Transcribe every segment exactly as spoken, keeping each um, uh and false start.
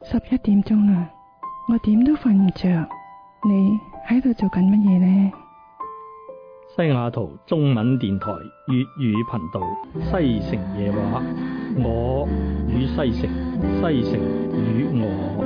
十一點鐘啦，我點都瞓唔着。你喺度做緊乜嘢呢？ 西雅圖中文電台粵語頻道西城夜話，我與西城，西城與我。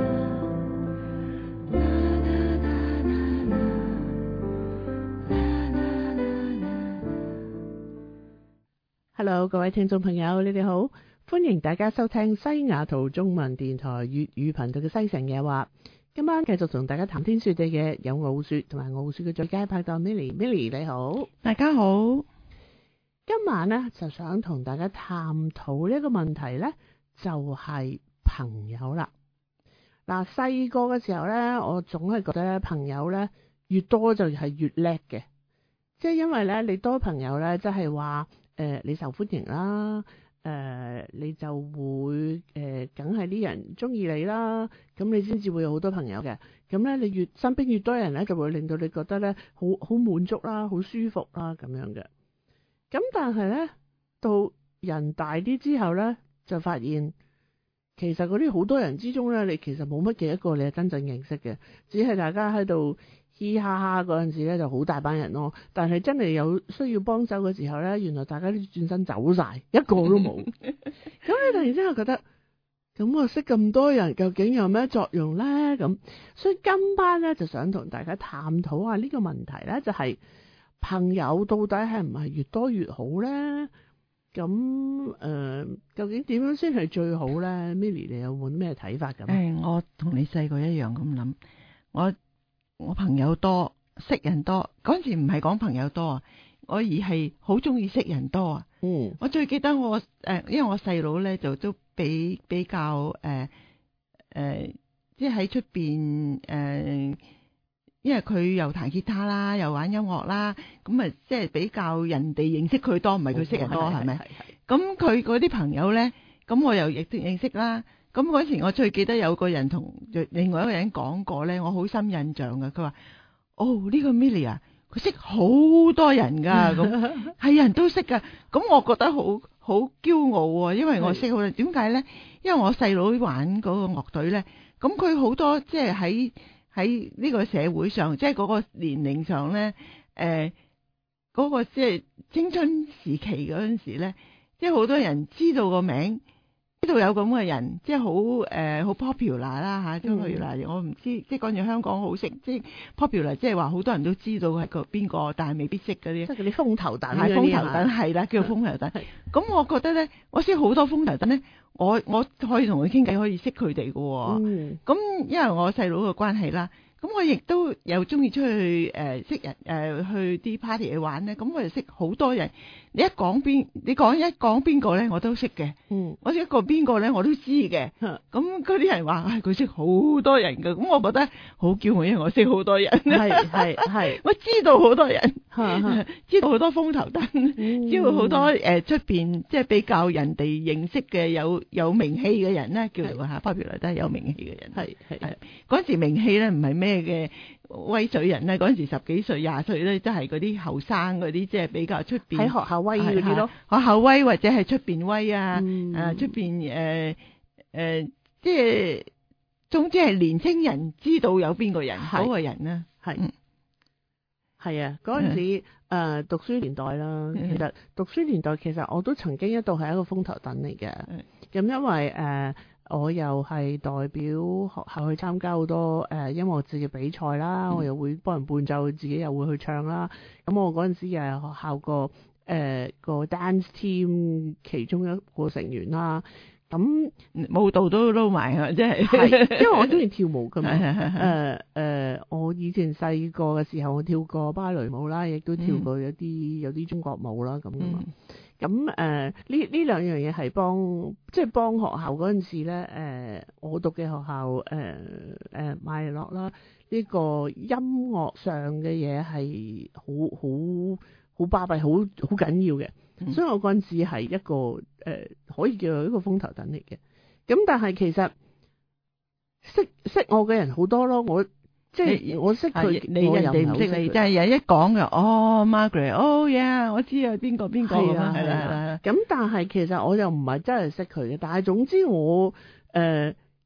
Hello， 各位聽眾朋友，你哋好，歡迎大家收聽西雅圖中文電台粵語頻道嘅西城夜話。今晚繼續同大家談天說地嘅有奧雪同埋奧雪嘅最佳拍檔 Milly，Milly 你好， 大家好。 今晚呢就想同大家探討呢一個問題呢，就係朋友啦。嗱，細個嘅時候呢，我總係覺得咧，朋友呢越多就係越叻嘅，即係因為呢，你多朋友呢，即係話。誒、呃，你受歡迎啦，誒、呃，你就會誒，梗係啲人中意你啦，咁你先至會有好多朋友嘅。咁咧，你越身邊越多人咧，就會令到你覺得咧，好好滿足啦，好舒服啦，咁樣嘅。咁但係咧，到人大啲之後咧，就發現其實嗰啲好多人之中咧，你其實冇乜幾一個你係真正認識嘅，只係大家喺度。嘻哈哈嗰陣時咧就好大班人咯，但係真係有需要幫手嘅時候咧，原來大家都轉身走晒，一個都冇。咁你突然之間覺得，咁我識咁多人，究竟有咩作用咧？咁所以今晚咧就想同大家探討下呢個問題咧，就係、是、朋友到底係唔係越多越好咧？咁誒、呃，究竟點樣先係最好咧 ？Milly 你有冇咩睇法咁？ 誒，我同你細個一樣咁諗，我。我朋友多，識人多，嗰陣時唔係講朋友多啊，我而係好中意識人多啊。 嗯， 我最記得我誒、呃，因為我細佬咧就都比比較誒誒、呃呃，即係喺出邊誒，因為佢又彈吉他啦，又玩音樂啦，咁啊即係比較人哋認識佢多，唔係佢識人多，係咪？咁佢嗰啲朋友咧，咁我又亦都認識啦。咁嗰時我最記得有個人同另外一個人講過咧，我好深印象嘅。佢話：哦，呢個 Milly 啊，佢識好多人噶，咁係人都識噶。咁我覺得好好驕傲啊，因為我識好多人。點解咧？因為我細佬玩嗰個樂隊咧，咁佢好多即係喺喺呢個社會上，即係嗰個年齡上咧，誒嗰個即係青春時期嗰陣時咧，即係好多人知道個名。呢度有咁嘅人，即係好誒好 popular 啦嚇，即係譬如嗱，我唔知即係講住香港好識，即係 popular，即係話好多人都知道係個邊個，但係未必識嗰啲， 即係嗰啲風頭躉， 係風頭躉係啦，叫做風頭躉。咁我覺得咧，我識好多風頭躉咧，我我可以同佢傾偈，可以識佢哋嘅喎。咁、嗯、因為我細佬嘅關係啦。咁我亦都有中意出去誒、呃、識人誒、呃、去啲 party 去玩咧，咁我就識好多人。你一講邊，你講一講邊個咧，我都識嘅。嗯，我識一個邊個咧，我都知嘅。咁嗰啲人話，唉，佢識好多人嘅，咁我覺得好驕傲，因為我識好多人。係係係，我知道好多人，知道好多風頭躉，嗯、知道好多誒出邊即係比較人哋認識嘅有有名氣嘅人咧，叫做嚇 popular 都係有名氣嘅人。係係，嗰陣時名氣咧唔係咩嘅威水人咧，嗰陣時十幾歲、廿歲咧，都係嗰啲後生嗰啲，即係比較出邊喺學校威嗰啲咯，學校威或者係出邊威啊，誒出邊誒誒，即係總之係年青人知道有邊個人嗰個人啦，係係啊，嗰陣時誒、呃、讀書年代啦，其實讀書年代其實我都曾經一度係一個風頭躉嚟嘅，咁因為誒。呃我又係代表學校去參加好多誒、呃、音樂節嘅比賽啦，嗯、我又會幫人伴奏，自己又會去唱啦。咁我嗰陣時又係學校個誒、呃、個 dance team 其中一個成員啦。咁舞蹈都撈埋啊，即係，因為我中意跳舞㗎嘛。誒誒、呃，我以前細個嘅時候，我跳過芭蕾舞啦，亦都跳過一啲、嗯、有啲中國舞啦咁㗎嘛。咁誒呢呢兩樣嘢係幫即係幫學校嗰陣時咧誒、呃，我讀嘅學校誒誒麥樂啦，呢、這個音樂上嘅嘢係好好好巴閉，好好緊要嘅。嗯、所以我嗰陣時係一個誒、呃、可以叫做一個風頭躉嚟嘅。咁但係其實識識我嘅人好多咯，我。即係我識佢，你人哋唔識你，即係人一講嘅，哦 Margaret，哦 yeah，我知啊，邊個邊個咁啊，係啦係啦。咁但係其實我又唔係真係識佢嘅，但係總之我誒、呃、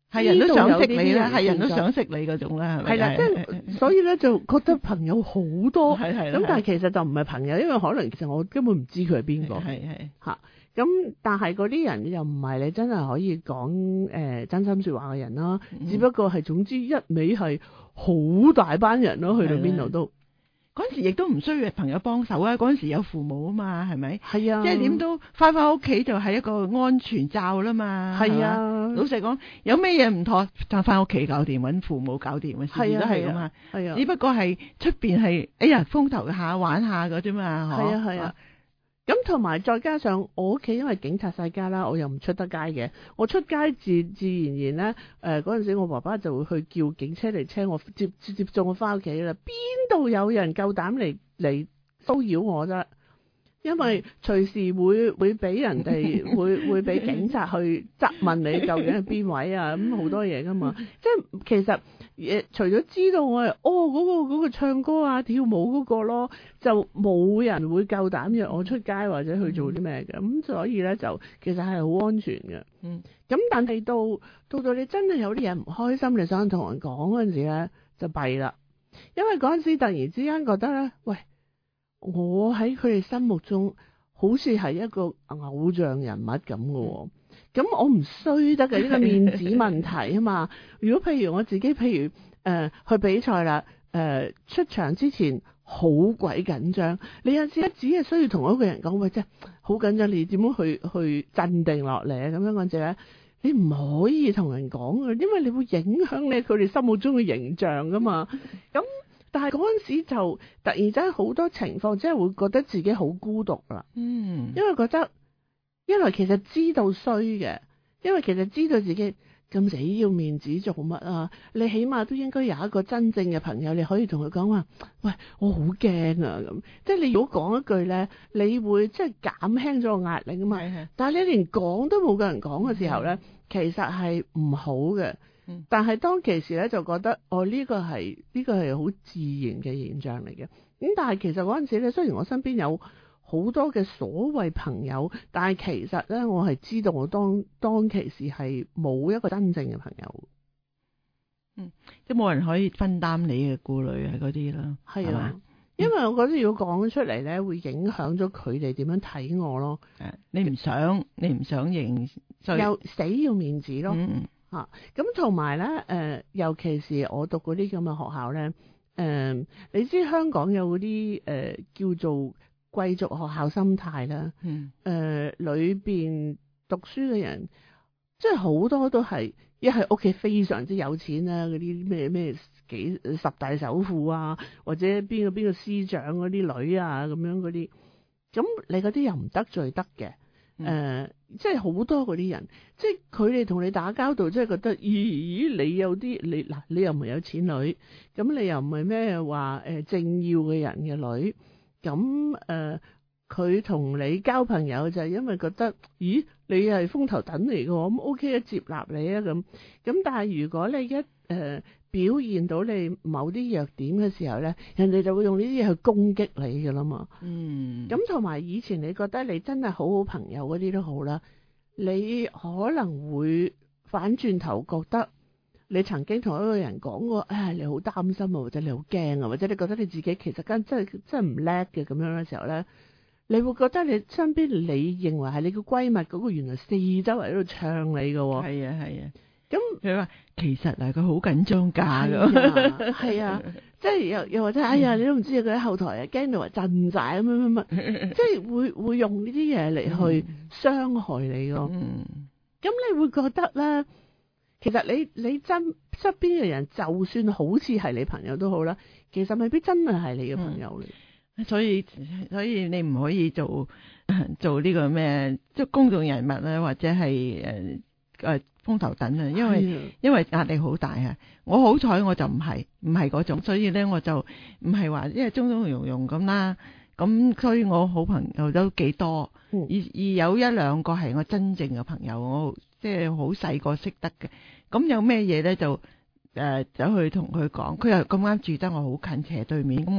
係人都想識知道有你啦， 呢啲係人都存在想識你嗰種啦，係咪？ 係啦，即係所以咧就覺得朋友好多， 係係啦咁但係其實就唔係朋友，因為可能其實我根本唔知佢係邊個。 係係嚇，咁但係嗰啲人又唔係你真係可以講誒、呃、真心説話嘅人啦， 嗯只不過係總之一味係好大班人咯，去到邊度都嗰陣時亦都唔需要朋友幫手啊！嗰陣時有父母啊嘛，係咪？ 係啊， 即係點都翻返屋企就係一個安全罩啦嘛。 係啊， 老實講，有咩嘢唔妥，就翻屋企搞掂，揾父母搞掂嘅事都係咁啊。 係啊， 只不過係出邊係哎呀風頭下玩下嗰啫嘛。 係啊係啊。咁同埋再加上我屋企因為警察世家啦，我又唔出得街嘅，我出街自自然然咧，誒嗰陣時我爸爸就會去叫警車嚟車我接接接送我翻屋企啦。邊度有人夠膽嚟嚟騷擾我啫？因為隨時會會俾人哋會會俾警察去質問你究竟係邊位啊，咁好多嘢噶嘛。即係其實誒，除咗知道我係哦嗰個嗰個唱歌啊跳舞嗰個咯，就冇人會夠膽約我出街或者去做啲咩嘅。咁所以咧就其實係好安全嘅。 嗯。 咁但係到到到你真係有啲嘢唔開心，你想同人講嗰陣時咧就弊啦，因為嗰陣時突然之間覺得咧，喂。我喺佢哋心目中好似係一個偶像人物咁嘅，咁我唔衰得嘅呢個面子問題啊嘛。如果譬如我自己，譬如誒、呃、去比賽啦，誒、呃、出場之前好鬼緊張，你有時咧只係需要同一個人講，喂，即係好緊張，你點樣去去鎮定落嚟啊？咁樣嗰陣咧，你唔可以同人講嘅，因為你會影響你佢哋心目中嘅形象噶嘛。咁但係嗰陣時就突然間好多情況，即係會覺得自己好孤獨啦。 嗯， 因為覺得，因為其實知道衰嘅，因為其實知道自己咁死要面子做乜啊？你起碼都應該有一個真正嘅朋友，你可以同佢講話，喂，我好驚啊咁。即係你如果講一句咧，你會即係減輕咗個壓力啊嘛。 係係。 但係你連講都冇個人講嘅時候咧，嗯、其實係唔好嘅。但係當其時咧就覺得，哦呢、呢個係呢、呢個係好自然嘅現象嚟嘅。咁但係其實嗰陣時咧，雖然我身邊有好多嘅所謂朋友，但係其實咧我係知道我當當其時係冇一個真正嘅朋友。 嗯，即係冇人可以分擔你嘅顧慮啊嗰啲啦。 係啊，因為我覺得如果講出嚟咧，會影響咗佢哋點樣睇我咯。 誒，你唔想你唔想認， 又死要面子咯。 嗯嚇，咁同埋咧，誒、呃，尤其是我讀嗰啲咁嘅學校咧，誒、呃，你知香港有嗰啲誒叫做貴族學校心態啦， 嗯， 誒裏邊讀書嘅人，即係好多都係一係屋企非常之有錢啦，嗰啲咩咩幾十大首富啊，或者邊個邊個司長嗰啲女啊咁樣嗰啲，咁你嗰啲又唔得罪得嘅。誒、呃，即係好多嗰啲人，即係佢哋同你打交道，即係覺得，咦，你有啲你嗱，你又唔係有錢女，咁你又唔係咩話誒政要嘅人嘅女，咁誒，佢、呃、同你交朋友就係因為覺得，咦，你係風頭躉嚟嘅，咁 OK 啊，接納你啊，咁，咁但係如果你一誒、呃、表現到你某啲弱點嘅時候咧，人哋就會用呢啲嘢去攻擊你噶啦嘛。 嗯， 咁同埋以前你覺得你真係好好朋友嗰啲都好啦，你可能會反轉頭覺得你曾經同一個人講過，唉，你好擔心啊，或者你好驚啊，或者你覺得你自己其實真真係真係唔叻嘅咁樣嘅時候咧，你會覺得你身邊你認為係你嘅閨蜜嗰個原來四周圍喺度唱你嘅喎。 係啊係啊。 咁佢話其實啊，佢好緊張㗎咁。 係啊，即係又又或者哎呀，你都唔知佢喺後台啊，驚到話震晒咁樣乜乜，即係會會用呢啲嘢嚟去傷害你咯。 嗯，咁你會覺得咧，其實你你真側邊嘅人，就算好似係你朋友都好啦，其實未必真係係你嘅朋友嚟。 嗯。所以所以你唔可以做做呢個咩，即係公眾人物咧，或者係誒誒風頭躉啊，因為因為壓力好大啊。我好彩我就唔係唔係嗰種，所以咧我就唔係話因為中中庸庸咁啦。咁所以我好朋友都幾多，而而有一兩個係我真正嘅朋友，我即係好細個識得嘅。咁有咩嘢咧就誒走去同佢講，佢又咁啱住得我好近斜對面，咁我就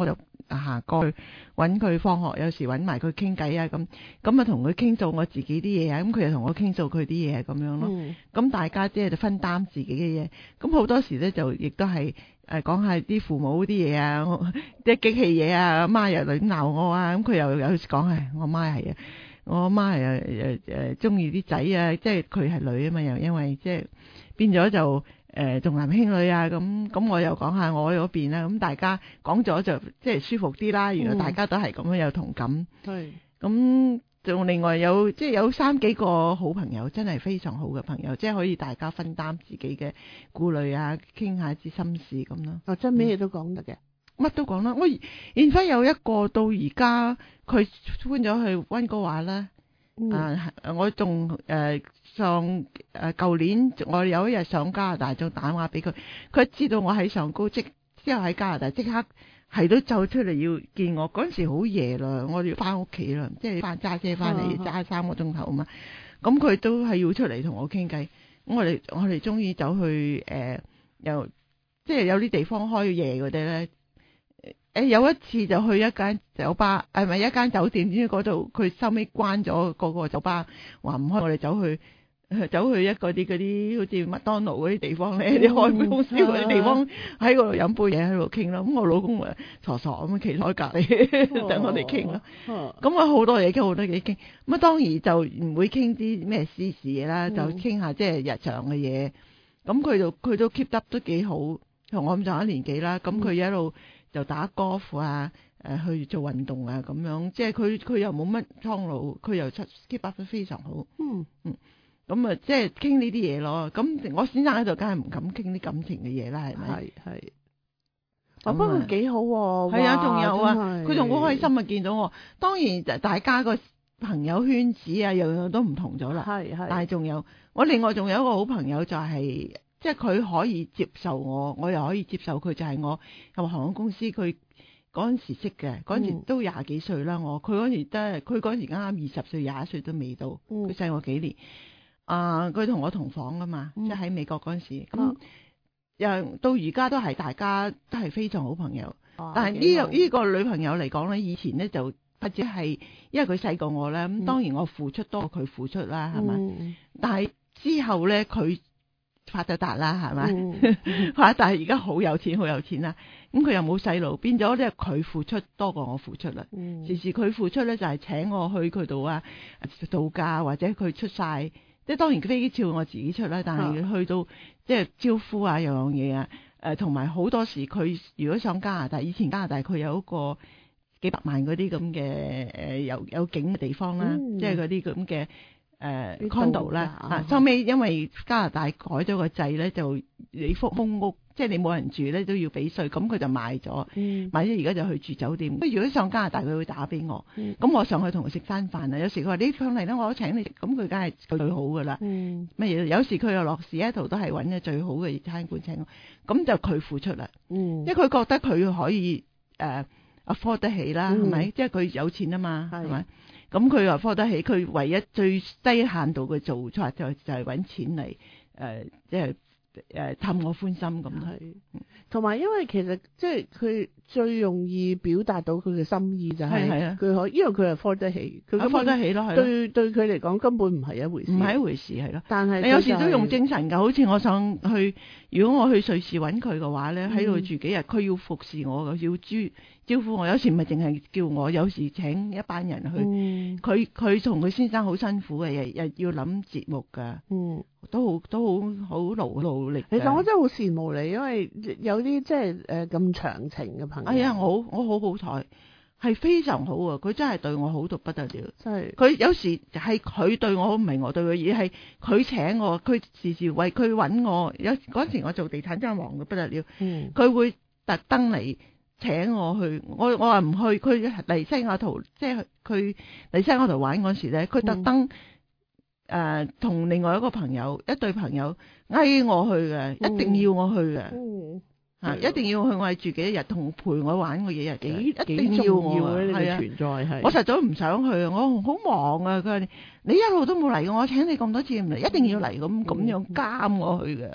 行過去揾佢放學，有時揾埋佢傾偈啊咁，咁啊同佢傾訴我自己啲嘢啊，咁佢又同我傾訴佢啲嘢咁樣咯。咁、嗯、大家即係分擔自己嘅嘢，咁好多時咧就亦都係誒講下啲父母啲嘢啊，即係激氣嘢啊，阿媽又嚟鬧我啊，咁佢又有時講係我媽係啊。我阿媽係誒誒誒中意啲仔啊，即係佢係女啊嘛，又因為即係變咗就誒重男輕女啊，咁咁我又講下我嗰邊啦，咁大家講咗就即係舒服啲啦。原來大家都係咁樣有同感，係咁仲另外有即係有三幾個好朋友，真係非常好嘅朋友，即係可以大家分擔自己嘅顧慮啊，傾下啲心事咁咯。 哦，真咩嘢都講得嘅。 乜都講啦，我然忽有一個到而家佢搬咗去溫哥華啦。嗯、啊，我仲誒、呃、上誒舊年我有一日上加拿大就打電話俾佢，佢知道我喺上高，即之後喺加拿大即刻係都走出嚟要見我。嗰陣時好夜啦，我哋要翻屋企啦，即係翻揸車翻嚟揸三個鐘頭啊嘛。咁佢都係要出嚟同我傾偈。咁我哋我哋終於走去誒，又、呃、即係有啲地方開夜嗰啲咧。誒，有一次就去一間酒吧，係咪一間酒店？點知嗰度佢收尾關咗嗰個酒吧，話唔開，我哋走去走去一個啲嗰啲好似麥當勞嗰啲地方咧，啲、嗯、開公司嗰啲地方喺嗰度飲杯嘢喺度傾咯。咁我老公啊傻傻咁企喺隔籬等我哋傾咯。咁啊好多嘢傾，好多嘢傾。咁啊當然就唔會傾啲咩私事嘢啦，就傾下即係日常嘅嘢。咁佢就佢都 keep up 得幾好，同我咁上一年紀啦。咁佢一路就打高爾夫啊，誒去做運動啊咁樣，即係佢佢又冇乜蒼老，佢又出 keep up 得非常好。嗯嗯，咁啊即係傾呢啲嘢咯。咁我先生喺度，梗係唔敢傾啲感情嘅嘢啦，係咪？係係。 哦，不過幾好喎。 係啊，仲有啊，佢仲好開心啊，見到我。當然就大家個朋友圈子啊，樣樣都唔同咗啦。係係。但係仲有，我另外仲有一個好朋友就係、是。即係佢可以接受我，我又可以接受佢，就係、是、我入航空公司，佢嗰陣時識嘅，嗰陣時都廿幾歲啦。我佢嗰陣時都係，佢嗰陣時啱啱二十歲，廿一歲都未到，佢細我幾年。啊，佢同我同房噶嘛，嗯、即係喺美國嗰陣時。咁又、嗯、到而家都係大家都係非常好朋友。啊、但係呢、這個呢、這個女朋友嚟講咧，以前咧就或者係因為佢細過我咧，咁當然我付出多過佢付出啦，係咪？嗯、但係之後咧佢。發咗達啦，係咪？發達而家好有錢，好有錢啦。咁佢又冇細路，變咗咧佢付出多過我付出啦。嗯、時時佢付出咧就係請我去佢度啊度假，或者佢出晒，即係當然飛機票我自己出啦。但係去到即係招呼啊，樣樣嘢啊，誒同埋好多時佢如果上加拿大，以前加拿大佢有一個幾百萬嗰啲咁嘅誒有有景嘅地方啦，嗯、即係嗰啲咁嘅。誒 condo 啦，啊收尾因為加拿大改咗個制咧，就你幅空屋，即係你冇人住咧都要俾稅，咁佢就賣咗，嗯、賣咗而家就去住酒店。如果上加拿大佢會打俾我，咁、嗯、我上去同佢食餐飯啊。有時佢話你上嚟啦，我都請你食，咁佢梗係最好噶啦。乜嘢、嗯？有時佢又落市一途都係揾嘅最好嘅餐館請我，咁就佢付出啦。嗯、因為佢覺得佢可以誒 afford 得起啦，係咪、嗯？即係佢有錢啊嘛，係咪？咁佢又付得起，佢唯一最低限度嘅做法就就係揾錢嚟誒，即係誒氹我歡心咁。係， 同埋因為其實即係佢最容易表達到佢嘅心意就係佢可，因為佢係付得起，佢付得起咯，係對對佢嚟講根本唔係一回事，唔係一回事係咯。但係你有時都用精神㗎，好似我想去，如果我去瑞士揾佢嘅話咧，喺度住幾日，佢要服侍我嘅，要豬。招呼我，有時唔係淨係叫我，有時請一班人去。佢佢同佢先生好辛苦嘅，日日要諗節目噶，嗯、都好都好好勞勞力。其實我真係好羨慕你，因為有啲即係誒咁長情嘅朋友。哎呀，我我好好彩，係非常好啊！佢真係對我好到不得了，真係。佢有時係佢對我好，唔係我對佢，而係佢請我，佢時時為佢揾我。有嗰時我做地產真係忙到不得了，佢、嗯、會特登嚟。請我去，我我話唔去，佢嚟西雅圖，即係佢嚟西雅圖玩嗰時咧，佢特登誒同另外一個朋友，一對朋友嗌我去嘅，嗯、一定要我去嘅，嗯啊、一定要去，我係住幾日，同陪我玩個幾日，幾一定要我係啊，存在係，我實在唔想去，我好忙啊，佢話你一路都冇嚟，我請你咁多次唔嚟，一定要嚟咁咁樣監我去嘅。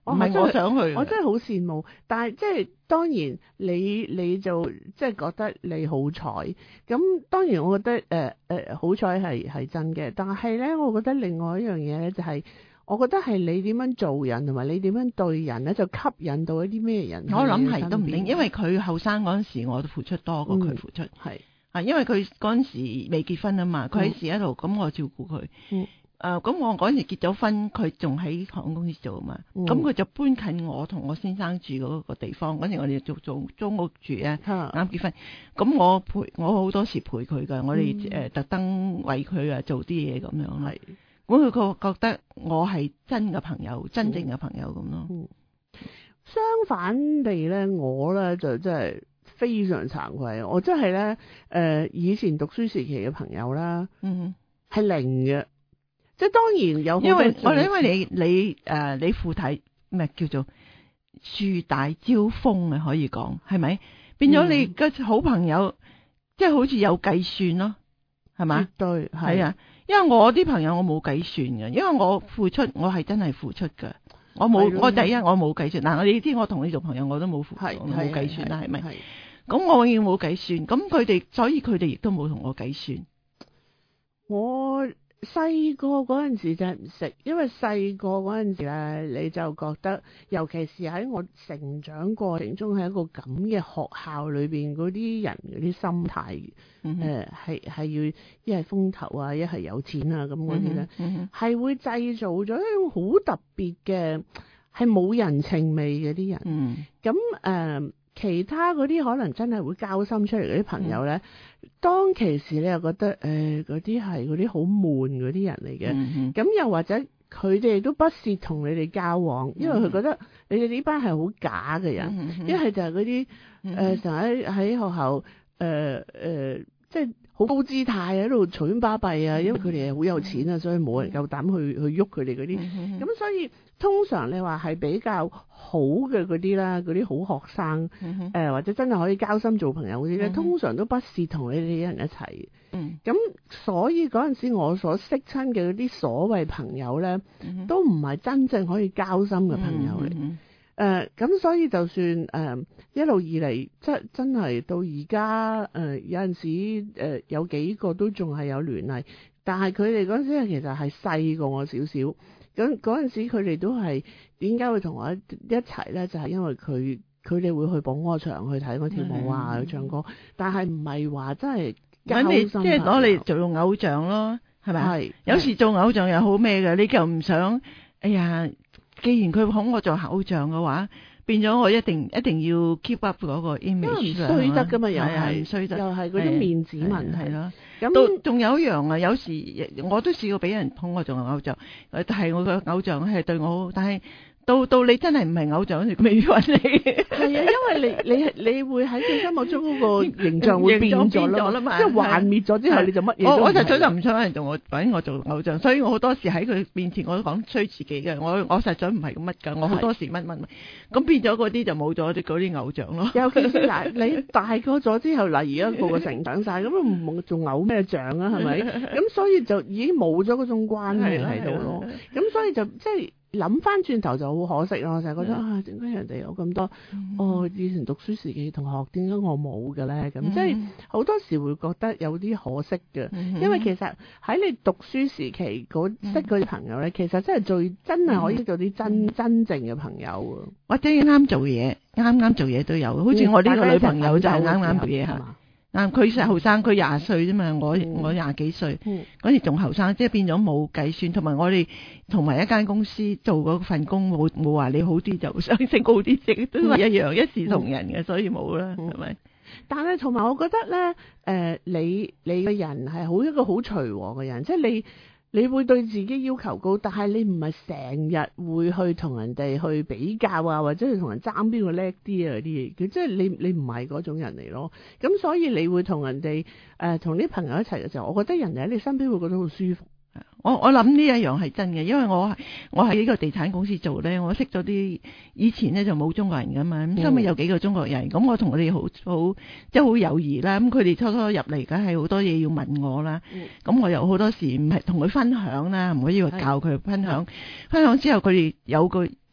唔係我想去。 我真係好羨慕，但係即係當然你你就即係覺得你好彩，咁當然我覺得誒誒、呃呃、好彩係係真嘅，但係咧，我覺得另外一樣嘢咧就係、是。我覺得係你點樣做人同埋你點樣對人咧，就吸引到一啲咩人。 我諗係都唔定，因為佢後生嗰陣時，我都付出多過佢付出。係啊、嗯，因為佢嗰陣時未結婚啊嘛，佢喺市嗰度，咁、嗯、我照顧佢。嗯。誒、呃，咁我嗰陣時結咗婚，佢仲喺航空公司做啊嘛。咁佢、嗯、就搬近我同我先生住嗰個地方。嗰陣時我哋做做租屋住咧，啱、嗯、結婚。咁我陪我好多時陪佢噶，我哋誒、呃、特登為佢啊做啲嘢咁樣。係。咁佢覺覺得我係真嘅朋友，真正嘅朋友咁咯、嗯。 相反地咧，我咧就真係非常慚愧。我真係咧，誒、呃，以前讀書時期嘅朋友啦，嗯，係零嘅。即係當然有好多，因為我哋因為你你誒、呃、你附體咩叫做樹大招風啊，可以講係咪？變咗你嘅好朋友，即係、嗯、好似有計算咯，係嘛？絕對係啊。因為我啲朋友我冇計算嘅，因為我付出我係真係付出嘅，我冇我第一我冇計算，嗱我你知我同你做朋友我都冇付出，我冇計算啦，係咪？咁我永遠冇計算，咁佢哋所以佢哋亦都冇同我計算。 我細個嗰陣時就係唔識，因為細個嗰陣時咧，你就覺得，尤其是喺我成長過程中，係一個咁嘅學校裏邊嗰啲人嗰啲心態，誒係係要一係風頭啊，一係有錢啊咁嗰啲咧，係、嗯嗯、會製造咗一種好特別嘅，係冇人情味嘅啲人。咁、嗯、誒、呃，其他嗰啲可能真係會交心出嚟嗰啲朋友咧。嗯當其時你又覺得誒嗰啲係嗰啲好悶嗰啲人嚟嘅，咁、嗯、又或者佢哋都不屑同你哋交往，因為佢覺得你哋呢班係好假嘅人，一、嗯、係就係嗰啲誒成日喺喺學校誒誒、呃呃，即係好高姿態喺度嘈喧巴閉啊，因為佢哋係好有錢啊，所以冇人夠膽去去喐佢哋嗰啲，咁、嗯、所以通常你話係比較好嘅嗰啲啦，嗰啲好學生，誒、嗯呃、或者真係可以交心做朋友嗰啲咧，通常都不是同你哋啲人一齊。嗯，咁所以嗰陣時我所識親嘅嗰啲所謂朋友咧、嗯，都唔係真正可以交心嘅朋友嚟。誒、嗯，咁、呃、所以就算誒、呃、一路以嚟，真真係到而家誒有陣時誒、呃、有幾個都仲係有聯繫，但係佢哋嗰陣時其實係細過我少少。咁嗰陣時佢哋都係點解會同我一一齊咧？就係、是、因為佢佢哋會去捧我場去睇我跳舞啊，去唱歌，但係唔係話真係交心。即係攞你做偶像咯，係咪？係有時做偶像又好咩嘅？你就唔想，哎呀，既然佢捧我做偶像嘅話，變咗我一定一定要 keep up 嗰個 image，唔衰得噶嘛，又係唔衰得，又係嗰啲面子問題咯。咁都仲有一樣啊，有時我都試過俾人捧我做偶像，但係我個偶像係對我好，但係到到你真係唔係偶像，未必揾你。係啊，因為你你你會喺佢心目中嗰個形象會變咗啦嘛，即係幻滅咗之後你就乜嘢都唔係。我我實在就唔想人做我揾我做偶像，所以我好多時喺佢面前我都講衰自己嘅，我我實在唔係咁乜㗎，我好多時乜乜乜，咁變咗嗰啲就冇咗啲嗰啲偶像咯。尤其是嗱，你大個咗之後，嗱而家個個成長晒，咁唔仲偶咩像啊？係咪？咁所以就已經冇咗嗰種關係喺度咯。咁所以就即係。諗翻轉頭就好可惜咯，我成日覺得啊，點解人哋有咁多、嗯、哦？以前讀書時期同學，點解我冇嘅咧？咁、嗯、即係好多時會覺得有啲可惜嘅、嗯，因為其實喺你讀書時期嗰、嗯、識嗰啲朋友咧，其實真係最真係可以識到啲真、嗯、真正嘅朋友。或者啱做嘢，啱啱做嘢都有，好似我呢個女朋友就啱啱做嘢係嘛。嗱，佢實後生，佢廿歲啫嘛，我、嗯、我廿幾歲，嗰時仲後生，即係變咗冇計算，同埋我哋同埋一間公司做嗰份工，冇冇話你好啲就想升高啲職，都係一樣、嗯、一視同仁嘅，所以冇啦，係、嗯、咪？但係同埋我覺得咧，誒、呃，你你嘅人係好一個好隨和嘅人，即係你。你會對自己要求高，但係你唔係成日會去同人哋去比較啊，或者去同人爭邊個叻啲啊嗰啲嘢，佢即係你你唔係嗰種人嚟咯。咁所以你會同人哋誒同啲朋友一齊嘅時候，我覺得人哋喺你身邊會覺得好舒服。我我諗呢一樣係真嘅，因為我我喺呢個地產公司做咧，我識咗啲以前咧就冇中國人噶嘛，咁收尾有幾個中國人，咁我同佢哋好好即係好友誼啦。咁佢哋初初入嚟，梗係好多嘢要問我啦。咁、嗯、我又好多時唔係同佢分享啦，唔可以話教佢分享。分享之後佢哋有個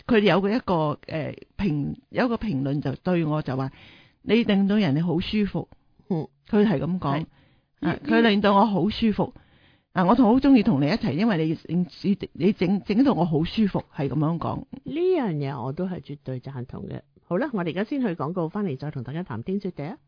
佢哋有個一個誒、呃、評有一個評論就對我就話，你令到人哋好舒服。 嗯， 佢係咁講，啊，佢嗯令到我好舒服。啊，我同好中意同你一齊，因為你你你整整到我好舒服，係咁樣講。 呢樣嘢我都係絕對贊同嘅。好啦，我哋而家先去廣告，翻嚟再同大家談天說地啊。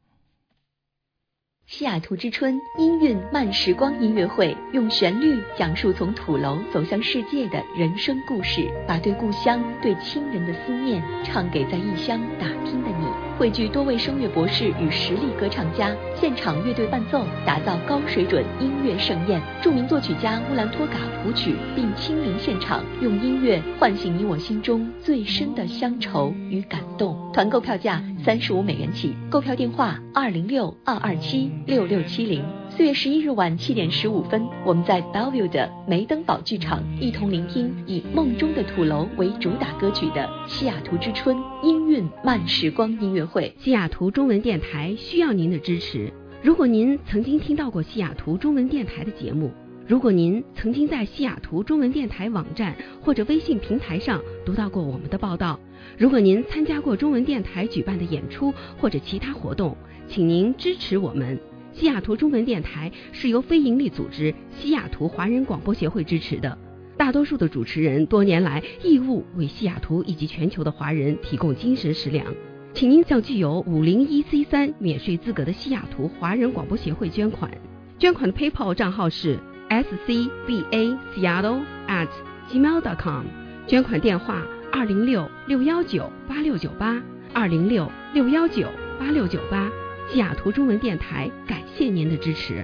西雅圖之春音韻慢時光音樂會，用旋律講述從土樓走向世界的人生故事，把對故鄉、對親人的思念唱給在異鄉打拼的你。匯聚多位聲樂博士與實力歌唱家，現場樂隊伴奏，打造高水準音樂盛宴。著名作曲家烏蘭托嘎譜曲，並親臨現場，用音樂喚醒你我心中最深的鄉愁與感動。團購票價三十五美元起，購票電話二零六二二七六六七零。四月十一日晚七點十五分，我們在 Bellevue 的梅登堡劇場一同聆聽以《夢中的土樓》為主打歌曲的西雅圖之春音韻慢時光音樂會。 西雅圖中文電台需要您的支持。如果您曾經聽到過西雅圖中文電台的節目，如果您曾經在西雅圖中文電台網站或者微信平台上讀到過我們的報道，如果您參加過中文電台舉辦的演出或者其他活動，請您支持我們。西雅圖中文電台是由非營利組織西雅圖華人廣播協會支持的，大多數的主持人多年來義務為西雅圖以及全球的華人提供精神食糧，請您向具有五零一 C 三免稅資格的西雅圖華人廣播協會捐款，捐款的 PayPal 賬號是 s c b a seattle at gmail dot com， 捐款電話二零六六一九八六九八二零六六一九八六九八。西雅圖中文電台感謝您的支持。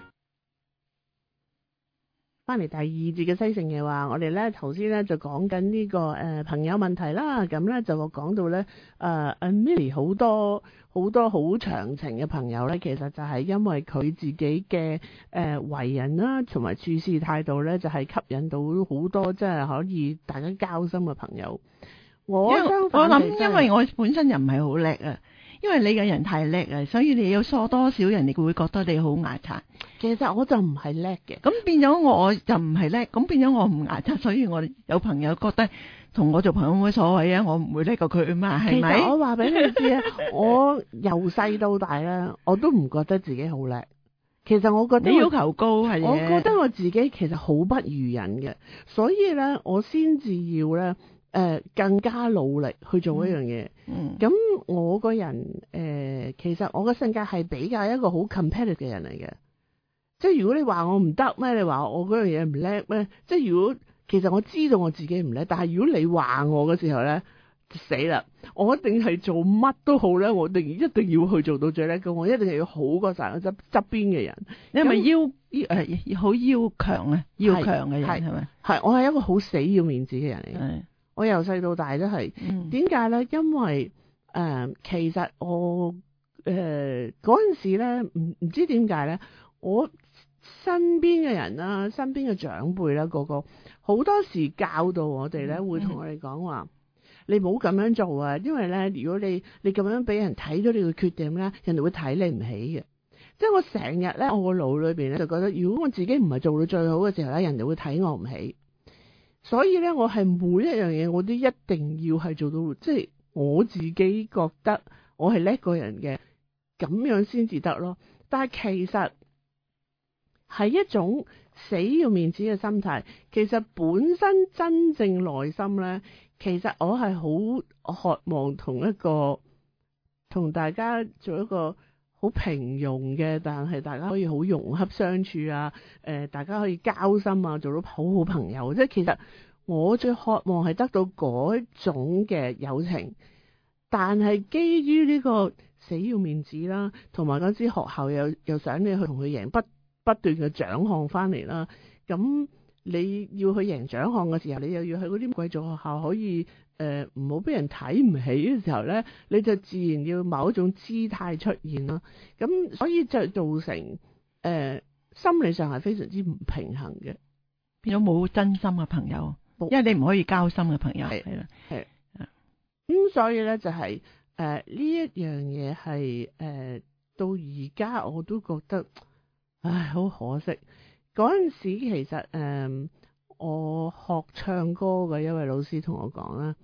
翻嚟第二節嘅西城嘅話，我哋咧頭先咧就講緊呢個誒、呃、朋友問題啦，咁咧就講到咧誒阿 Milly 好多好多好長情嘅朋友咧，其實就係因為佢自己嘅誒、呃、為人啦，同埋處事態度咧，就係、是、吸引到好多即係可以大家交心嘅朋友。我相反我諗，因為我本身又唔係好叻啊。因為你嘅人太叻啊，所以你有疏多少人哋會覺得你好牙刷。 其實我就唔係叻嘅， 咁變咗我就唔係叻，咁變咗我唔牙刷，所以我有朋友覺得同我做朋友冇乜所謂啊，我唔會叻過佢啊嘛，係咪？ 其實我話俾你知啊，我由細到大咧，我都唔覺得自己好叻。其實我覺得我你要求高係， 我覺得我自己其實好不如人嘅，所以咧我先至要咧。誒、呃、更加努力去做一樣嘢。嗯，咁我個人誒、呃、其實我個性格係比較一個好 competitive 嘅人嚟嘅。即係如果你話我唔得咩？你話我嗰樣嘢唔叻咩？即係如果其實我知道我自己唔叻，但係如果你話我嘅時候咧，就死啦！我一定係做乜都好咧，我一定一定要去做到最叻嘅，我一定係要好過晒我側側邊嘅人。你係咪要誒好要強啊？要強嘅人係咪？係，我係一個好死要面子嘅人嚟嘅。我由細到大都係，點解咧？因為誒、呃，其實我誒嗰陣時咧，唔唔知點解咧，我身邊嘅人啦，身邊嘅長輩啦，個個好多時教導我哋咧，會同我哋講話，你唔好咁樣做啊！因為咧，如果你你咁樣俾人睇到你嘅缺點咧，人哋會睇你唔起嘅。即係我成日咧，我個腦裏邊咧就覺得，如果我自己唔係做到最好嘅時候咧，人哋會睇我唔起。所以咧，我係每一樣嘢我都一定要係做到，即係我自己覺得我係叻個人嘅，咁樣先至得咯。但係其實係一種死要面子嘅心態。其實本身真正內心咧，其實我係好渴望同一個同大家做一個好平庸嘅，但係大家可以好融洽相處啊！誒、呃，大家可以交心啊，做到好好朋友。即係其實我最渴望係得到嗰種嘅友情，但係基於呢個死要面子啦，同埋嗰支學校又又想你去同佢贏不不斷嘅獎項翻嚟啦。咁你要去贏獎項嘅時候，你又要去嗰啲貴族學校可以。誒，唔好俾人睇唔起嘅時候咧，你就自然要某一種姿態出現咯。咁所以就造成誒、呃、心理上係非常之唔平衡嘅， 變咗冇真心嘅朋友，因為你唔可以交心嘅朋友係啦，係咁、 嗯、所以咧就係誒呢一樣嘢係誒到而家我都覺得唉好可惜。嗰陣時其實誒、呃、我學唱歌嘅一位老師同我講啦。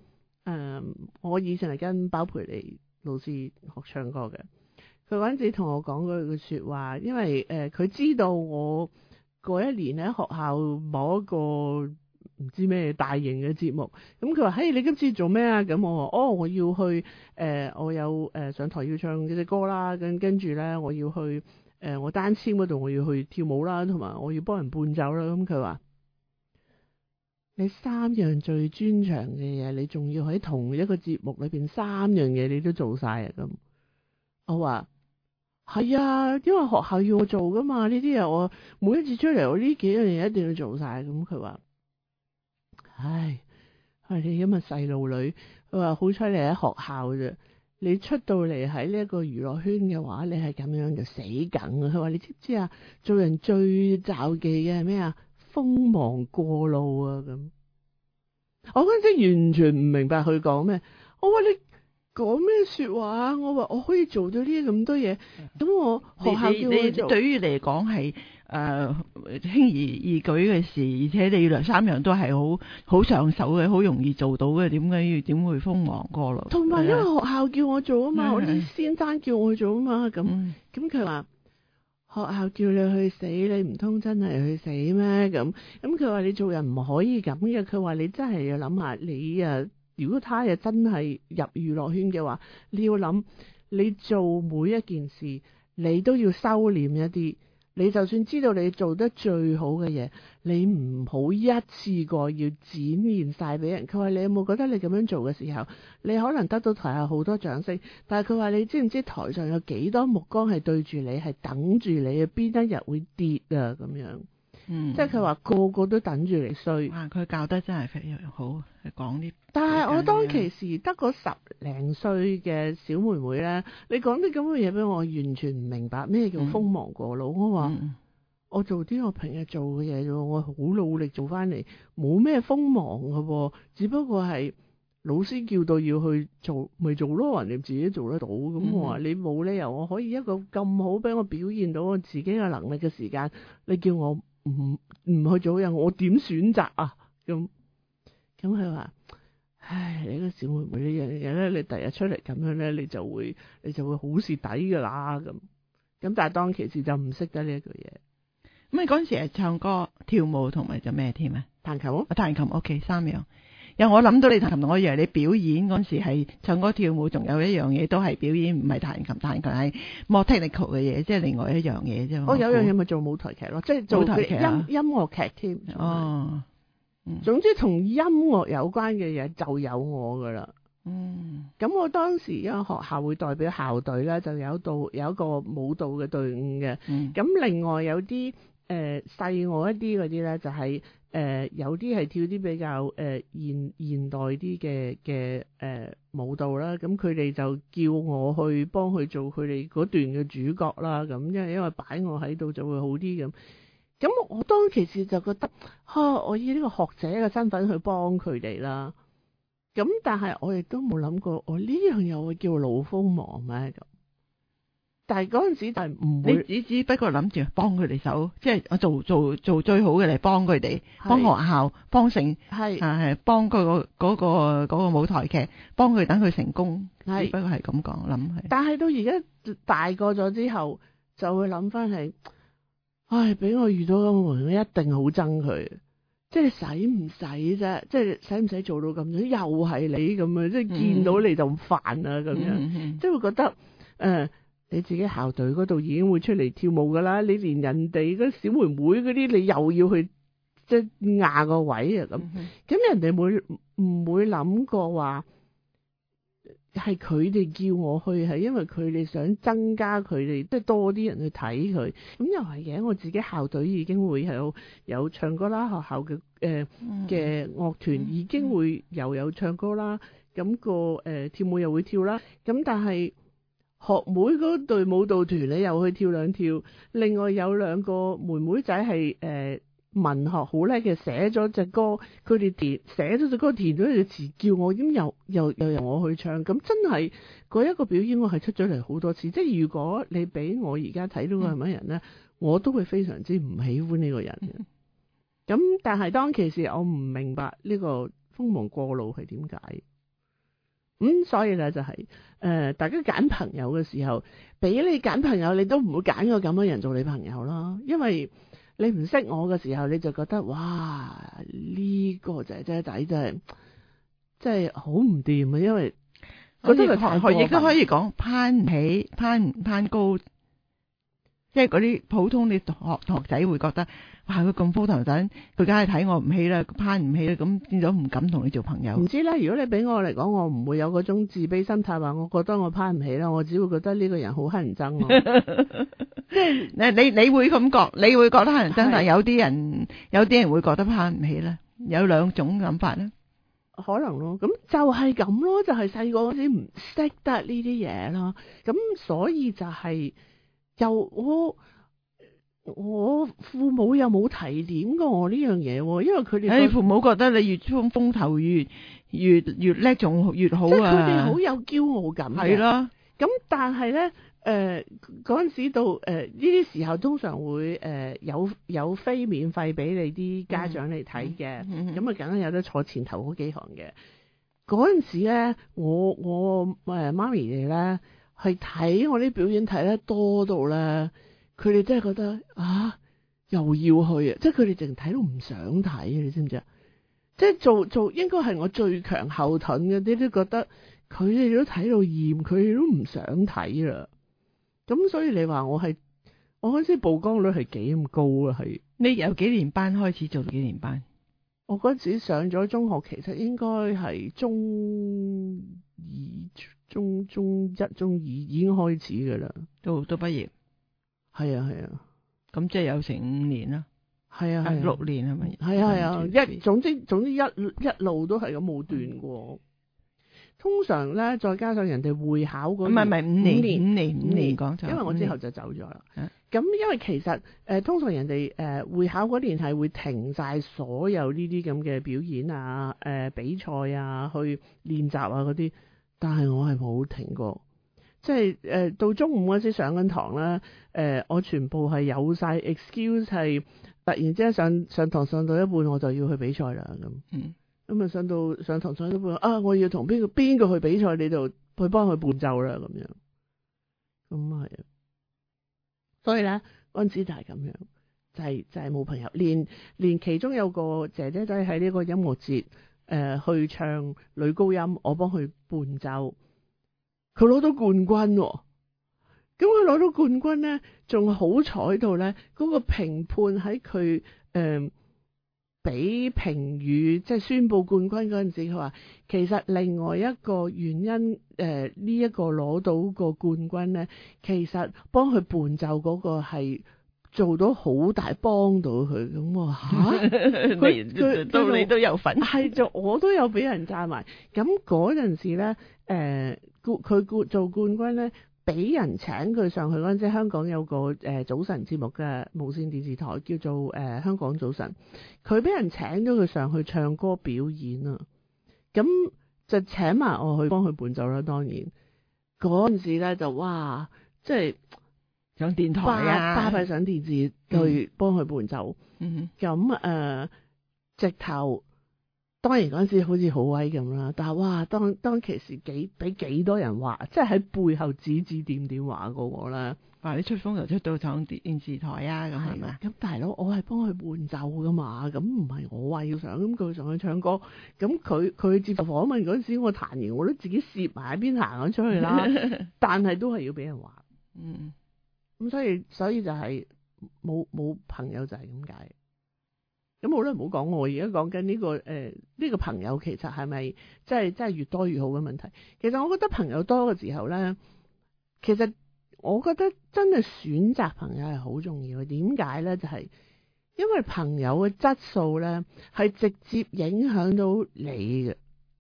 呃，我以前係跟包培妮老師學唱歌嘅。佢嗰陣時同我講嗰句説話，因為誒佢、呃、知道我嗰一年喺學校某一個唔知咩大型嘅節目，咁佢話：嘿，你今次做咩啊？咁我話：哦，我要去誒、呃，我有誒、呃、上台要唱幾隻歌啦，跟跟住咧我要去誒、呃、我單簽嗰度我要去跳舞啦，同埋我要幫人伴奏啦。咁佢話：你三樣最專長嘅嘢，你仲要喺同一個節目裏邊三樣嘢你都做晒啊！咁我話。係啊，因為學校要我做噶嘛，呢啲嘢我每一次出嚟，我呢幾樣嘢一定要做晒。咁佢話：唉，係你咁嘅細路女，佢話好彩你喺學校啫，你出到嚟喺呢一個娛樂圈嘅話，你係咁樣就死梗啊！佢話你知唔知啊？做人最罩忌嘅係咩啊？鋒芒過露啊！咁我嗰陣時完全唔明白佢講咩，我話你。講咩說話？我話我可以做到呢啲咁多嘢，咁我學校叫我做。 對於你嚟講係誒輕而易舉嘅事，而且你兩三樣都係好好上手嘅，好容易做到嘅，點解要點會鋒芒過露？ 同埋因為學校叫我做啊嘛，我啲先生叫我做啊嘛，咁咁佢話學校叫你去死，你唔通真係去死咩？咁咁佢話你做人唔可以咁嘅，佢話你真係要諗下你啊。如果他又真係入娛樂圈嘅話，你要諗，你做每一件事，你都要收斂一啲。你就算知道你做得最好嘅嘢，你唔好一次過要展現晒俾人。佢話你有冇覺得你咁樣做嘅時候，你可能得到台下好多掌聲，但係佢話你知唔知台上有幾多目光係對住你，係等住你，邊一日會跌啊咁樣。嗯，即係佢話個個都等住你衰。 哇！佢教得真係非常好，講啲。 但係我當其時得個十零歲嘅小妹妹咧，你講啲咁嘅嘢俾我，完全唔明白咩叫鋒芒過露。嗯、我話、嗯、我做啲我平日做嘅嘢啫，我好努力做翻嚟，冇咩鋒芒噶，只不過係老師叫到要去做，咪做咯，人哋自己做得到。咁、嗯、我話你冇理由我可以一個咁好俾我表現到我自己嘅能力嘅時間，你叫我唔唔去做嘢，我點選擇啊？咁咁佢話。唉，你個小妹妹呢樣嘢咧，你第日出嚟咁樣咧，你就會你就會好蝕底噶啦咁。咁但係當其時就唔識得呢一句嘢。 咁你嗰陣時係唱歌、跳舞同埋做咩添啊？ 彈琴咯， 彈琴 OK 三樣。有我諗到你彈琴，我以為你表演嗰陣時係唱歌跳舞，仲有一樣嘢都係表演，唔係彈琴。彈琴係 more technical 嘅嘢，即係另外一樣嘢啫。 我、哦、有樣嘢咪做舞台劇咯，即係做台劇音、啊、音樂劇添。 哦。 總之同音樂有關嘅嘢就有我噶啦。嗯，咁我當時因為學校會代表校隊咧，就有到有一個舞蹈嘅隊伍嘅。嗯，咁另外有啲誒細我一啲嗰啲咧，就係、是、誒、呃、有啲係跳啲比較誒、呃、現現代啲嘅嘅誒舞蹈啦。咁佢哋就叫我去幫佢做佢哋嗰段嘅主角啦。咁因為因為擺我喺度就會好啲咁。咁我當其時就覺得，哈、啊！我以呢個學者嘅身份去幫佢哋啦。咁但係我亦都冇諗過，我呢樣嘢會叫老鋒芒咩咁？但係嗰陣時就係唔會， 你只只不過諗住幫佢哋手，即係我做做做最好嘅嚟幫佢哋，幫學校，幫成係啊係幫佢個嗰個嗰個舞台劇，幫佢等佢成功。只不過係咁講諗係。 但係到而家大個咗之後，就會諗翻係。唉，俾我遇到咁嘅人，我一定好憎佢。即係使唔使啫？即係使唔使做到咁樣？又係你咁樣，即係見到你就煩啊咁樣。嗯、即係會覺得誒、呃，你自己校隊嗰度已經會出嚟跳舞噶啦，你連人哋嗰小妹妹嗰啲，你又要去即係壓個位啊咁。咁、嗯、人哋會唔會諗過話？係佢哋叫我去，係因為佢哋想增加佢哋，即係多啲人去睇佢。咁又係嘅，我自己校隊已經會有有唱歌啦，學校嘅誒嘅樂團已經會又有唱歌啦。咁、那個誒、呃、跳舞又會跳啦。咁但係學妹嗰隊舞蹈團你又去跳兩跳。另外有兩個妹妹仔係誒。呃文學好叻嘅，寫咗隻歌，佢哋填寫咗隻歌，填咗隻詞，叫我咁又又又由我去唱，咁真係嗰一個表演我係出咗嚟好多次。即係如果你俾我而家睇到個係乜人咧，嗯、我都會非常之唔喜歡呢個人嘅。咁、嗯、但係當其時我唔明白呢個鋒芒過露係點解。 咁所以咧就係、是、誒、呃，大家揀朋友嘅時候，俾你揀朋友，你都唔會揀個咁嘅人做你朋友咯，因為你唔識我嘅時候，你就覺得哇呢、這個姐姐仔真係真係好唔掂啊，因為覺得佢太過分， 亦都可以講攀唔起，攀唔攀高。即係嗰啲普通你學學仔會覺得，哇佢咁高頭等，佢梗係睇我唔起啦，攀唔起啦，咁變咗唔敢同你做朋友。 唔知咧，如果你俾我嚟講，我唔會有嗰種自卑心態，話我覺得我攀唔起啦，我只會覺得呢個人好乞人憎咯。即係你你你會咁覺，你會覺得乞人憎，但係有啲人有啲人會覺得攀唔起咧，有兩種諗法咧。 可能咯，咁就係咁咯，就係細個嗰時唔識得呢啲嘢咯，咁所以就係、是。又我我父母又冇提點過我呢樣嘢，因為佢哋誒父母覺得你越風風頭越越越叻仲越好啊， 即係佢哋好有驕傲感嘅。 係啦， 咁但係咧誒嗰陣時到誒呢啲時候，通常會誒、呃、有有飛免費俾你啲家長嚟睇嘅，咁啊梗係有得坐前頭嗰幾行嘅。嗰陣時咧，我我誒媽咪哋咧。係睇我啲表演睇得多到咧，佢哋真係覺得啊，又要去啊！即係佢哋淨睇到唔想睇啊！你知唔知啊？即係做做應該係我最強後盾嘅啲都覺得佢哋都睇到厭，佢哋都唔想睇啦。咁所以你話我係我嗰陣時曝光率係幾咁高啊？係你由幾年班開始做到幾年班？ 我嗰陣時上咗中學，其實應該係中二。中中一中二已經開始㗎啦， 都都畢業， 係啊係啊， 咁即係有成五年啦， 係啊係六年係咪？ 係啊係啊，一總之總之一一路都係咁冇斷過。通常咧，再加上人哋會考嗰， 唔係唔係五年五年五年五年講就， 因為我之後就走咗啦。 咁、啊、 因為其實誒、呃、通常人哋誒、呃、會考嗰年係會停晒所有呢啲咁嘅表演啊、誒、呃、比賽啊、去練習啊嗰啲。但係我係冇停過，即係誒、呃、到中午嗰時上緊堂啦，誒、呃、我全部係有晒 excuse， 係突然之間上上堂上到一半我就要去比賽啦咁， 嗯， 咁啊上到上堂上到一半啊我要同邊個邊個去比賽，你就去幫佢伴奏啦咁樣，咁係啊，所以咧嗰陣時就係咁樣，就係、是、就係、是、冇朋友，連連其中有個姐姐仔喺呢個音樂節。誒、呃，去唱女高音，我幫佢伴奏，佢攞到冠軍、哦。咁佢攞到冠軍咧，仲好彩到咧，嗰、那個評判喺佢誒俾評語，即係宣布冠軍嗰陣時，佢話其實另外一個原因，誒呢一個攞到個冠軍咧，其實幫佢伴奏嗰個係。做到好大幫到佢咁喎嚇，佢佢到你都有份，係就我都有俾人讚埋。咁嗰陣時咧，誒佢佢做冠軍咧，俾人請佢上去嗰陣時，香港有個誒、呃、早晨節目嘅無線電視台叫做誒、呃、香港早晨，佢俾人請咗佢上去唱歌表演啊，咁就請埋我去幫佢伴奏啦。當然嗰陣時咧就哇，即係。 上電台啊， 巴閉上電視去幫佢伴奏。 嗯， 咁誒、呃，直頭當然嗰陣時好似好威咁啦，但係哇，當當其時幾俾幾多人話，即係喺背後指指點點話過我啦。 話你出風頭出到上電視台啊，咁係咪？ 咁大佬，我係幫佢伴奏噶嘛，咁唔係我話要上，咁佢上去唱歌，咁佢佢接受訪問嗰陣時，我彈完我都自己攝埋一邊行咗出去啦，但係都係要俾人話。 嗯。 咁所以所以就係冇冇朋友就係咁解。咁好啦，唔好講我而家講緊呢個誒呢、呃呢個朋友其實係咪即係即係越多越好嘅問題？其實我覺得朋友多嘅時候咧，其實我覺得真係選擇朋友係好重要嘅。點解咧？就係、是、因為朋友嘅質素咧係直接影響到你嘅，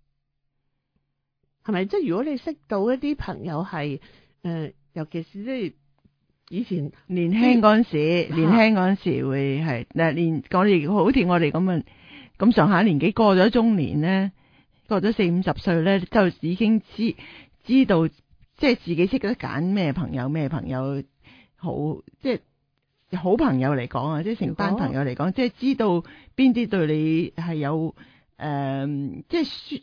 係咪？即係如果你識到一啲朋友係誒、呃，尤其是即係。以前年輕嗰陣時，年輕嗰陣時會係嗱，年我哋好似我哋咁啊，咁上下年紀過咗中年咧，過咗四五十歲咧，就已經知知道，即係自己識得揀咩朋友，咩朋友好，即係好朋友嚟講啊，即係成班朋友嚟講，即係知道邊啲對你係有誒、呃，即係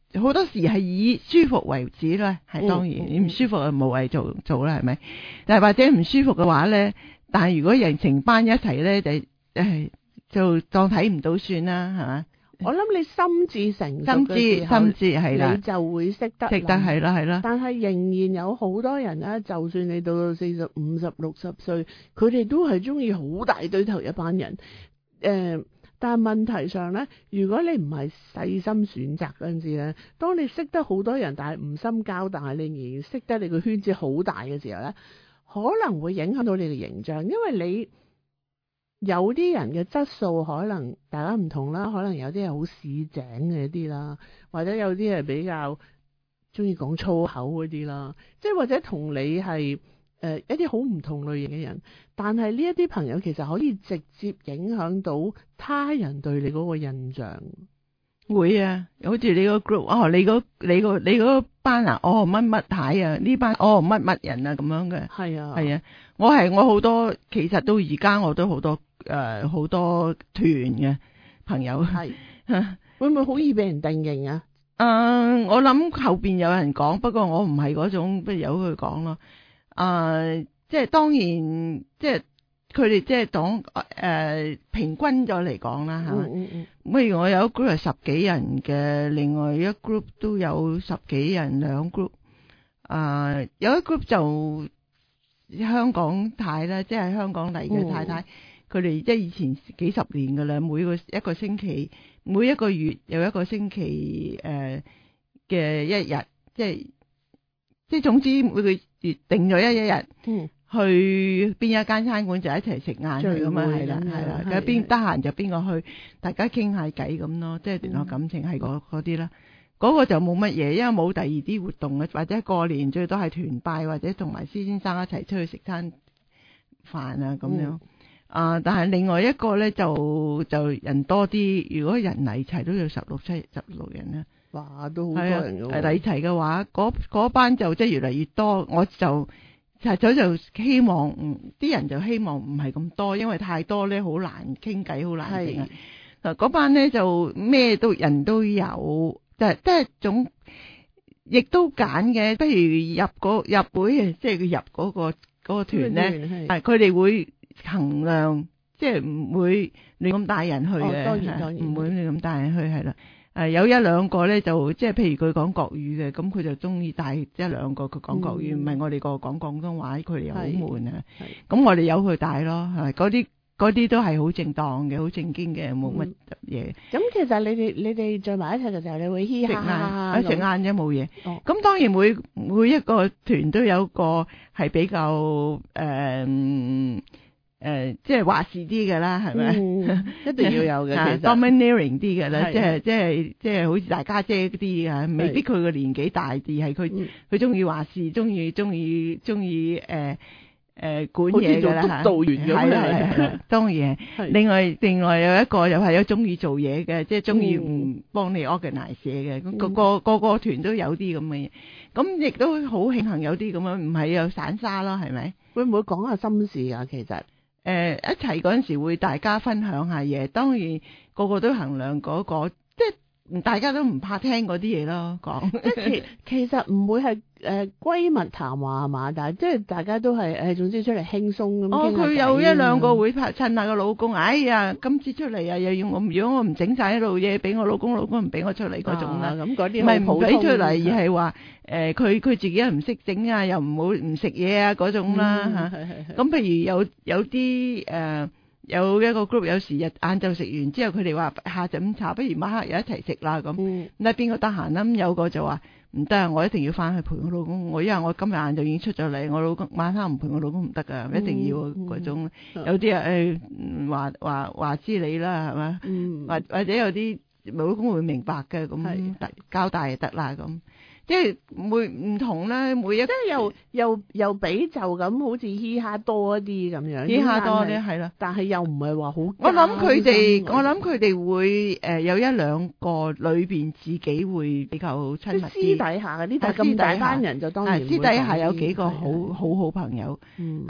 好多時係以舒服為主啦，係當然、 嗯嗯、 你唔舒服就無謂做做啦，係咪？但係或者唔舒服嘅話咧，但係如果人成班一齊咧，就誒就當睇唔到算啦，係嘛？ 我諗你心智成熟心智嘅時候心智係啦， 你就會識得識得係啦係啦。 但係仍然有好多人咧，就算你到到四十五十六十歲，佢哋都係中意好大堆頭一班人。誒、呃，但係問題上咧，如果你唔係細心選擇嗰陣時咧，當你識得好多人，但係唔深交，但係你仍然識得你個圈子好大嘅時候咧，可能會影響到你嘅形象，因為你。有啲人嘅質素可能大家唔同啦，可能有啲係好市井嘅一啲啦，或者有啲係比較中意講粗口嗰啲啦，即係或者同你係誒、呃、一啲好唔同類型嘅人，但係呢一啲朋友其實可以直接影響到他人對你嗰個印象。 會啊，好似你個 group 哦，你嗰你個你嗰班啊，哦乜乜太啊，呢班哦乜乜人啊咁樣嘅。係啊係啊，我係我好多，其實到而家我都好多誒好、呃、多團嘅朋友。係會唔會好易俾人定型啊？誒、呃，我諗後邊有人講，不過我唔係嗰種，不如由佢講咯。誒、呃，即係當然，即係。佢哋即係講誒平均咗嚟講啦嚇，嗯嗯嗯，譬如我有一 group 係十幾人嘅，另外一 group 都有十幾人兩 group，啊、呃、有一 group 就香港太啦，即係香港嚟嘅太太，佢哋即係以前幾十年㗎啦，每個一個星期每一個月有一個星期誒嘅、呃、一日，即係即係總之每個月定咗一一日。嗯去邊一間餐館就一齊食晏咁啊，係啦係啦，咁邊得閒就邊個去，大家傾下偈咁咯，即係聯絡感情係嗰嗰啲啦。嗰、嗰個就冇乜嘢，因為冇第二啲活動嘅，或者過年最多係團拜或者同埋施先生一齊出去食餐飯啊咁樣。嗯、啊，但係另外一個咧就就人多啲，如果人嚟齊都要十六七十六人啦。哇，都好多人㗎喎。嚟齊嘅話，嗰嗰班就即係越嚟越多，我就。就早就希望，啲人就希望唔係咁多，因為太多咧好難傾偈，好難傾啊。嗱，嗰班咧就咩都人都有，就係即係總，亦都揀嘅。不如入個入會，即係佢入嗰個嗰個團咧，係佢哋會衡量，即係唔會亂咁帶人去嘅，當然當然唔會亂咁帶人去係啦。誒，有一兩個咧就即係譬如佢講國語嘅，咁佢就中意帶一兩個佢講國語，唔係、嗯、我哋個講廣東話，佢哋又好悶啊。咁我哋由佢帶咯，係嗰啲嗰啲都係好正當嘅，好正經嘅，冇乜嘢。咁、嗯、其實你哋你哋聚埋一齊嘅時候，你會嘻下下，食晏啫冇嘢。咁、哦、當然每每一個團都有個係比較誒。呃誒、呃，即係話事啲嘅啦，係咪、嗯？一定要有嘅，其實 domineering 啲嘅啦，即係即係即係好似大家姐啲啊，未必佢個年紀大啲，係佢佢中意話事，中意中意中意誒誒管嘢嘅啦嚇。督導員咁樣係係當然。另外另外有一個又係有中意做嘢嘅，即係中意唔幫你 organize 嘢嘅，咁、嗯、個個個個團都有啲咁嘅嘢，咁亦都好慶幸有啲咁樣，唔係有散沙咯，係咪？會唔會講下心事啊？其實？誒、呃，一齊嗰陣時會大家分享下嘢，當然個個都衡量嗰、那個，即係大家都唔怕聽嗰啲嘢咯，講。即係其其實唔會係誒閨蜜談話係嘛，但係即係大家都係誒，總之出嚟輕鬆咁。哦，佢有一兩個會拍襯下個老公，哎呀，今次出嚟啊，又要我，如果我唔整晒呢度嘢俾我老公，老公唔俾我出嚟嗰種啦。咁嗰啲唔係唔俾出嚟，而係話。誒佢佢自己又唔識整啊，又唔好唔食嘢啊嗰種啦嚇。咁譬如有有啲誒、呃、有一個 group 有時日晏晝食完之後，佢哋話下晝午茶，不如晚黑又一齊食啦咁。咁睇邊個得閒啦？咁有個就話唔得啊，我一定要翻去陪我老公。我因為我今日晏晝已經出咗嚟，我老公晚黑唔陪我老公唔得噶，一定要嗰種。嗯、有啲啊誒話話話知你啦係嘛？或或者有啲老公會明白嘅咁交代就得啦咁。即係每唔同啦，每一即係又又又比就咁，好似嘻哈多一啲咁樣，嘻哈多啲係啦。但係又唔係話好。我諗佢哋，我諗佢哋會誒有一兩個裏邊自己會比較親密啲。私底下嗰啲，但係咁大班人就當然。私底下有幾個好好好朋友，係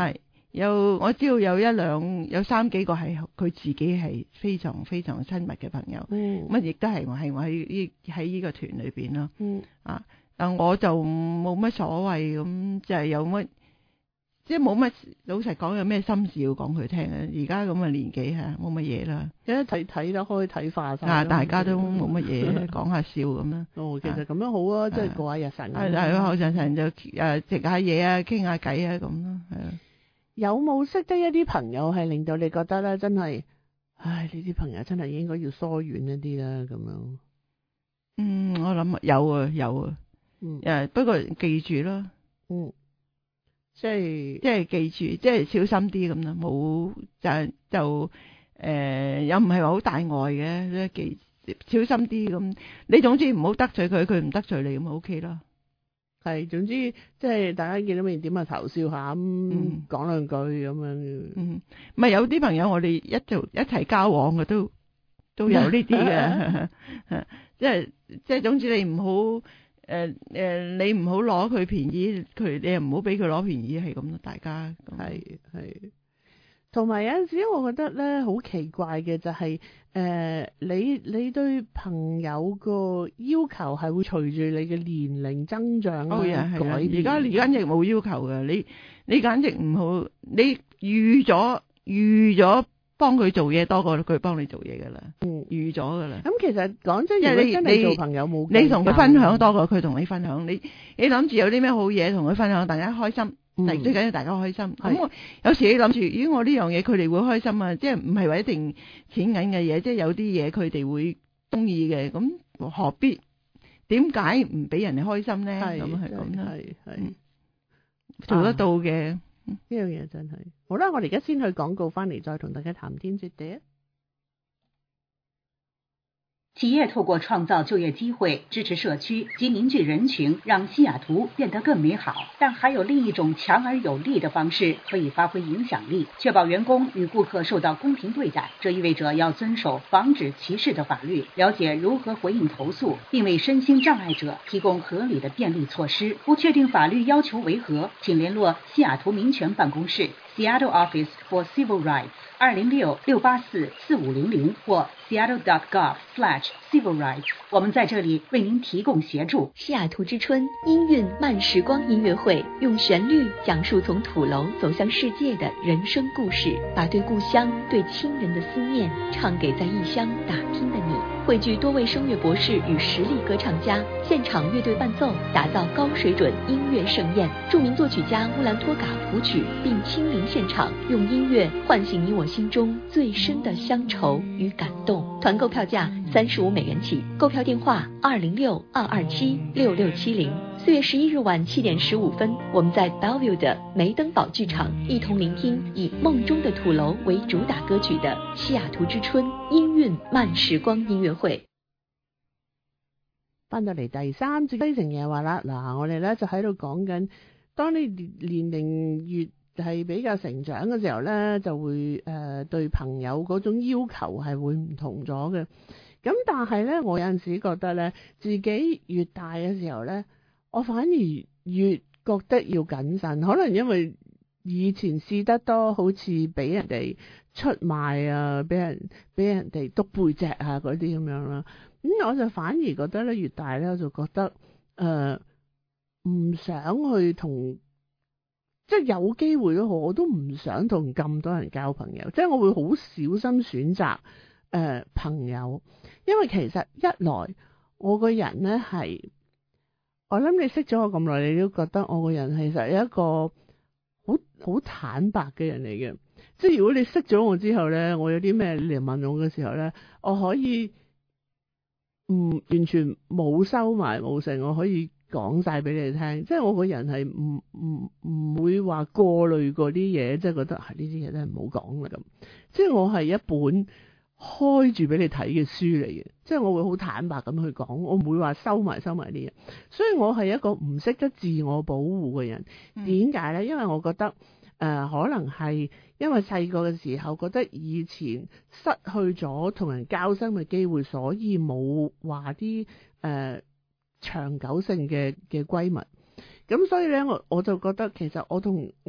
有我知道有一兩有三幾個係佢自己係非常非常親密嘅朋友， 嗯， 咁亦都係我係我喺呢喺呢個團裏邊咯， 嗯啊，但我就冇乜所謂咁，就係有乜即係冇乜老實講有咩心事要講佢聽啊！而家咁嘅年紀嚇冇乜嘢啦， 一睇睇得開睇化晒啊，大家都冇乜嘢講下笑咁啦。 哦，其實咁樣好啊，即係過下日神。 係係後陣陣就誒食下嘢啊，傾下偈啊咁咯，係啊。 有冇識得一啲朋友係令到你覺得咧，真係，唉，呢啲朋友真係應該要疏遠一啲啦，咁樣。 嗯，我諗有啊，有啊。 嗯。 誒，不過記住咯。 嗯。即係。 即係記住，即係小心啲咁啦，冇就就誒、呃，又唔係話好大礙嘅，記小心啲咁。你總之唔好得罪佢，佢唔得罪你咁 OK 啦。 係，總之即係大家見到面點啊頭笑下咁，嗯、講兩句咁樣。嗯， 唔係有啲朋友我哋一做一齊交往嘅都都有呢啲嘅，即係即係總之你唔好誒誒，你唔好攞佢便宜，佢你又唔好俾佢攞便宜，係咁咯，大家係係。同埋有陣時，我覺得咧好奇怪嘅就係、是、誒、呃，你你對朋友個要求係會隨住你嘅年齡增長而改變。而家而家簡直冇要求嘅，你你簡直唔好，你預咗預咗幫佢做嘢多過佢幫你做嘢噶啦，嗯，預咗噶啦。 咁其實講真，如果真係做朋友冇， 你同佢分享多過佢同你分享，你你諗住有啲咩好嘢同佢分享，大家開心。嗯、最緊要大家開心。咁我有時你諗住，咦？我呢樣嘢佢哋會開心啊，即係唔係話一定錢銀嘅嘢，即係有啲嘢佢哋會中意嘅。咁何必？點解唔俾人哋開心咧？咁係咁啦，係係做得到嘅。呢樣嘢真係好啦。我哋而家先去廣告，翻嚟再同大家談天說地。 企業透過創造就業機會、支持社區及凝聚人群，讓西雅圖變得更美好。但還有另一種強而有力的方式可以發揮影響力，確保員工與顧客受到公平對待。這意味着要遵守防止歧視的法律，了解如何回應投訴，並為身心障礙者提供合理的便利措施。不確定法律要求為何，請聯絡西雅圖民權辦公室 Seattle Office for Civil Rights 二零六六八四四五零零或 seattle dot gov slash civil rights。我們在這裡為您提供協助。 西雅圖之春音韻慢時光音樂會，用旋律講述從土樓走向世界的人生故事，把對故鄉、對親人的思念唱給在異鄉打拼的你。匯聚多位聲樂博士與實力歌唱家，現場樂隊伴奏，打造高水準音樂盛宴。著名作曲家烏蘭托嘎譜曲，並親臨現場，用音樂喚醒你我心中最深的鄉愁與感動。團購票價三十五美元起，購票電話二零六二二七六六七零。四月十一日晚七點十五分，我們在 Bellevue 的梅登堡劇場一同聆聽以《夢中的土樓》為主打歌曲的西雅圖之春音韻慢時光音樂會。 翻到嚟第三節西城夜話啦，嗱，我哋咧就喺度講緊，當你年齡越係比較成長嘅時候咧，就會誒、呃、對朋友嗰種要求係會唔同咗嘅。咁但係咧，我有陣時覺得咧，自己越大嘅時候咧，我反而越覺得要謹慎，可能因為以前試得多，好似俾人哋出賣啊，俾人俾人哋督背脊啊嗰啲咁樣啦。咁、嗯、我就反而覺得咧，越大咧，我就覺得誒唔、呃、想去同，即係有機會都好，我都唔想同咁多人交朋友，即係我會好小心選擇誒、呃、朋友，因為其實一來我個人咧係。我諗你識咗我咁耐，你都覺得我個人其實係一個好好坦白嘅人嚟嘅。即係如果你識咗我之後咧，我有啲咩你嚟問我嘅時候咧，我可以唔完全冇收埋冇成，我可以講晒俾你聽。即係我個人係唔唔唔會話過濾嗰啲嘢，即係覺得係呢啲嘢都係唔好講啦咁。即係我係一本開住俾你睇嘅書嚟嘅，即係我會好坦白咁去講，我唔會話收埋收埋啲嘢，所以我係一個唔識得自我保護嘅人。點解咧？因為我覺得誒、呃，可能係因為細個嘅時候覺得以前失去咗同人交心嘅機會，所以冇話啲誒長久性嘅嘅閨蜜。咁所以咧，我我就覺得其實我同我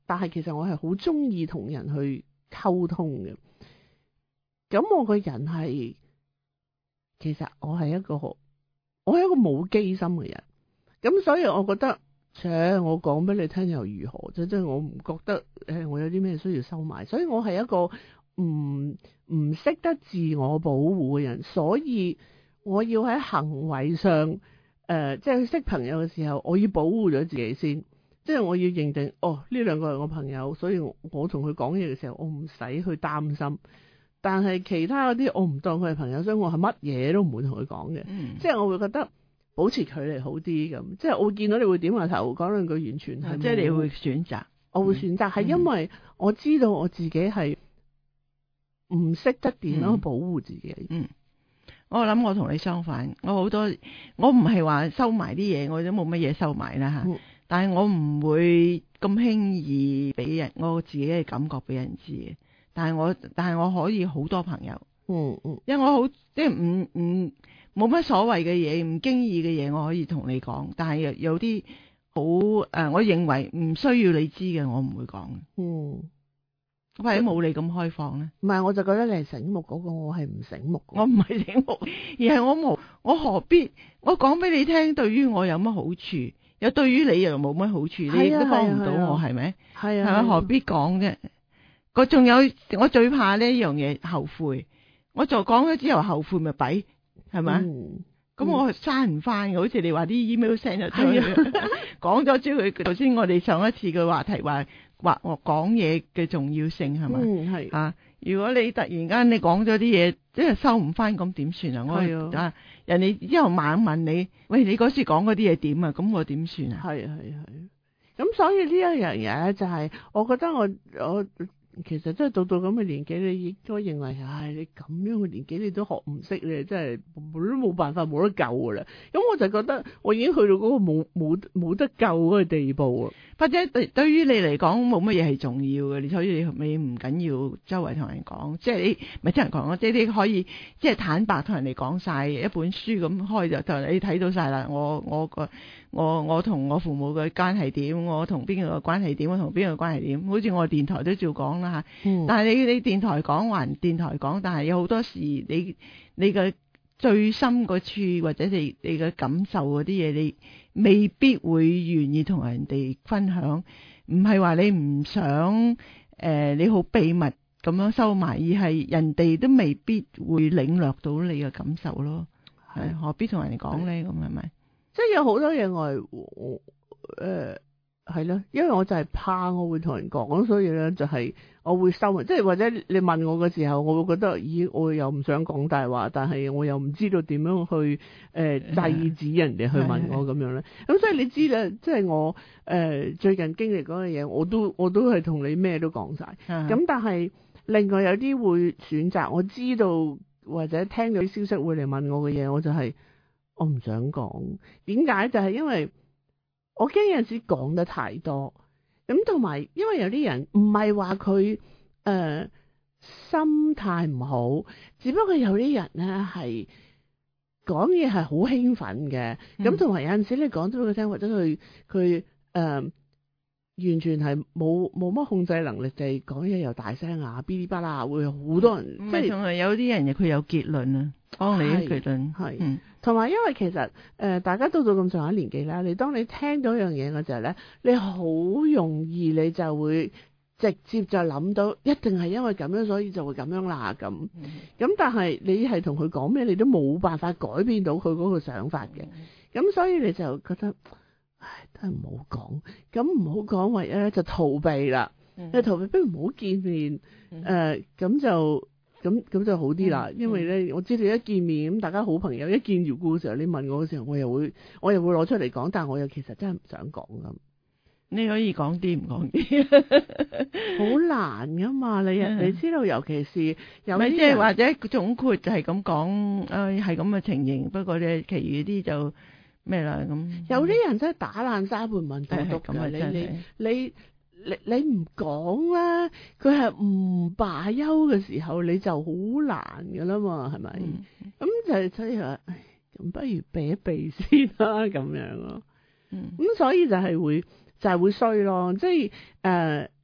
但係其實我係好中意同人去溝通嘅。咁我個人係，其實我係一個我係一個冇機心嘅人。咁所以我覺得，切，我講俾你聽又如何啫？即係我唔覺得誒，我有啲咩需要收埋。所以我係一個唔唔識得自我保護嘅人，所以我要喺行為上，誒、呃，即係去識朋友嘅時候，我要保護咗自己先。即係我要認定，哦，呢兩個係我朋友，所以我我同佢講嘢嘅時候，我唔使去擔心。但係其他嗰啲，我唔當佢係朋友，所以我係乜嘢都唔會同佢講嘅。 嗯、 即係我會覺得保持距離好啲咁。即係我會見到你會點下頭講兩句，完全係、嗯、 即係你會選擇， 我會選擇係、嗯、因為我知道我自己係唔識得點樣保護自己。 嗯，嗯我諗我同你相反，我好多我唔係話收埋啲嘢，我都冇乜嘢收埋啦吓。嗯但係我唔會咁輕易俾人我自己嘅感覺俾人知嘅。但係我但係我可以好多朋友， 嗯嗯， 因為我好即係唔唔冇乜所謂嘅嘢，唔經意嘅嘢我可以同你講。但係有有啲好誒，我認為唔需要你知嘅，我唔會講。 嗯， 或者冇你咁開放咧？ 唔係，我就覺得你係醒目嗰個，我係唔醒目。 我唔係醒目，而係我冇，我何必我講俾你聽？對於我有乜好處？有對於你又冇乜好處，你亦都幫唔到我，係咪？係啊，係咪？何必講啫？我仲有，我最怕呢一樣嘢後悔。我就講咗之後後悔咪弊，係咪？咁、嗯、我刪唔翻嘅，好似你話啲 email send 咗出去，講咗之後佢頭先我哋上一次嘅話題話話我講嘢嘅重要性係咪？嗯，係啊。如果你突然間你講咗啲嘢，即係收唔翻，咁點算啊？我啊，人哋之後猛問你，喂，你嗰時講嗰啲嘢點啊？咁我點算啊？ 係啊係啊係。咁所以呢一樣嘢咧，就係我覺得我我其實真係到到咁嘅年紀，你應該認為，唉，你咁樣嘅年紀你都學唔識，你真係都冇辦法，冇得救噶啦。咁我就覺得我已經去到嗰個冇冇冇得救嗰個地步啊。 或者對對於你嚟講冇乜嘢係重要嘅，你所以你唔緊要周圍同人講，即係你唔係聽人講咯，即係你可以即係坦白同人哋講晒一本書咁開就就你睇到晒啦。我我個我我同我父母嘅關係點，我同邊個嘅關係點，我同邊個嘅關係點，好似我電台都照講啦吓。嗯、但係你你電台講還電台講，但係有好多時你你嘅最深個處或者你你嘅感受嗰啲嘢，你未必會願意同人哋分享。唔係話你唔想誒、呃，你好秘密咁樣收埋，而係人哋都未必會領略到你嘅感受咯。係是何必同人哋講咧？咁係咪？ 即係有好多嘢我係我誒係咯，因為我就係怕我會同人講，所以咧就係我會收埋。即係或者你問我嘅時候，我會覺得咦，我又唔想講大話，但係我又唔知道點樣去誒、呃、制止人哋去問我咁樣咧。咁所以你知啦，即係我誒、呃、最近經歷嗰樣嘢，我都我都係同你咩都講晒。咁但係另外有啲會選擇，我知道或者聽到啲消息會嚟問我嘅嘢，我就係、是。我唔想講，點解？就係因為我驚有陣時講得太多，咁同埋因為有啲人唔係話佢誒心態唔好，只不過有啲人咧係講嘢係好興奮嘅，咁同埋有陣時你講咗俾佢聽，或者佢佢誒完全係冇冇乜控制能力，就係講嘢又大聲啊，嗶哩吧啦，會有好多人， 即係仲係有啲人佢有結論啊，幫你嘅結論係。同埋，因為其實誒、呃，大家到到咁上下年紀啦，你當你聽到一樣嘢嘅時候咧，你好容易你就會直接就諗到，一定係因為咁樣，所以就會咁樣啦咁。咁、嗯、但係你係同佢講咩，你都冇辦法改變到佢嗰個想法嘅。咁、嗯、所以你就覺得，唉，都係唔好講。咁唔好講，唯一咧就逃避啦。你、嗯、逃避不如唔好見面。誒、呃，咁就。咁咁就好啲啦，嗯、因為咧，我知道一見面咁，大家好朋友一見如故嘅時候，你問我嘅時候，我又會我又會攞出嚟講，但係我又其實真係唔想講咁。 你可以講啲唔講啲， 好難噶嘛？你你知道，尤其是有啲即係或者總括就係咁講，誒係咁嘅情形。不過咧，其餘啲就咩啦咁。 有啲人真係打爛沙盤問到篤㗎，你你你。你你唔講啦，佢係唔罷休嘅時候，你就好難噶啦嘛，係咪？咁、嗯、就係所以話，咁不如避一避先啦，咁樣咯。咁、嗯、所以就係會就係、是、會衰咯，即係誒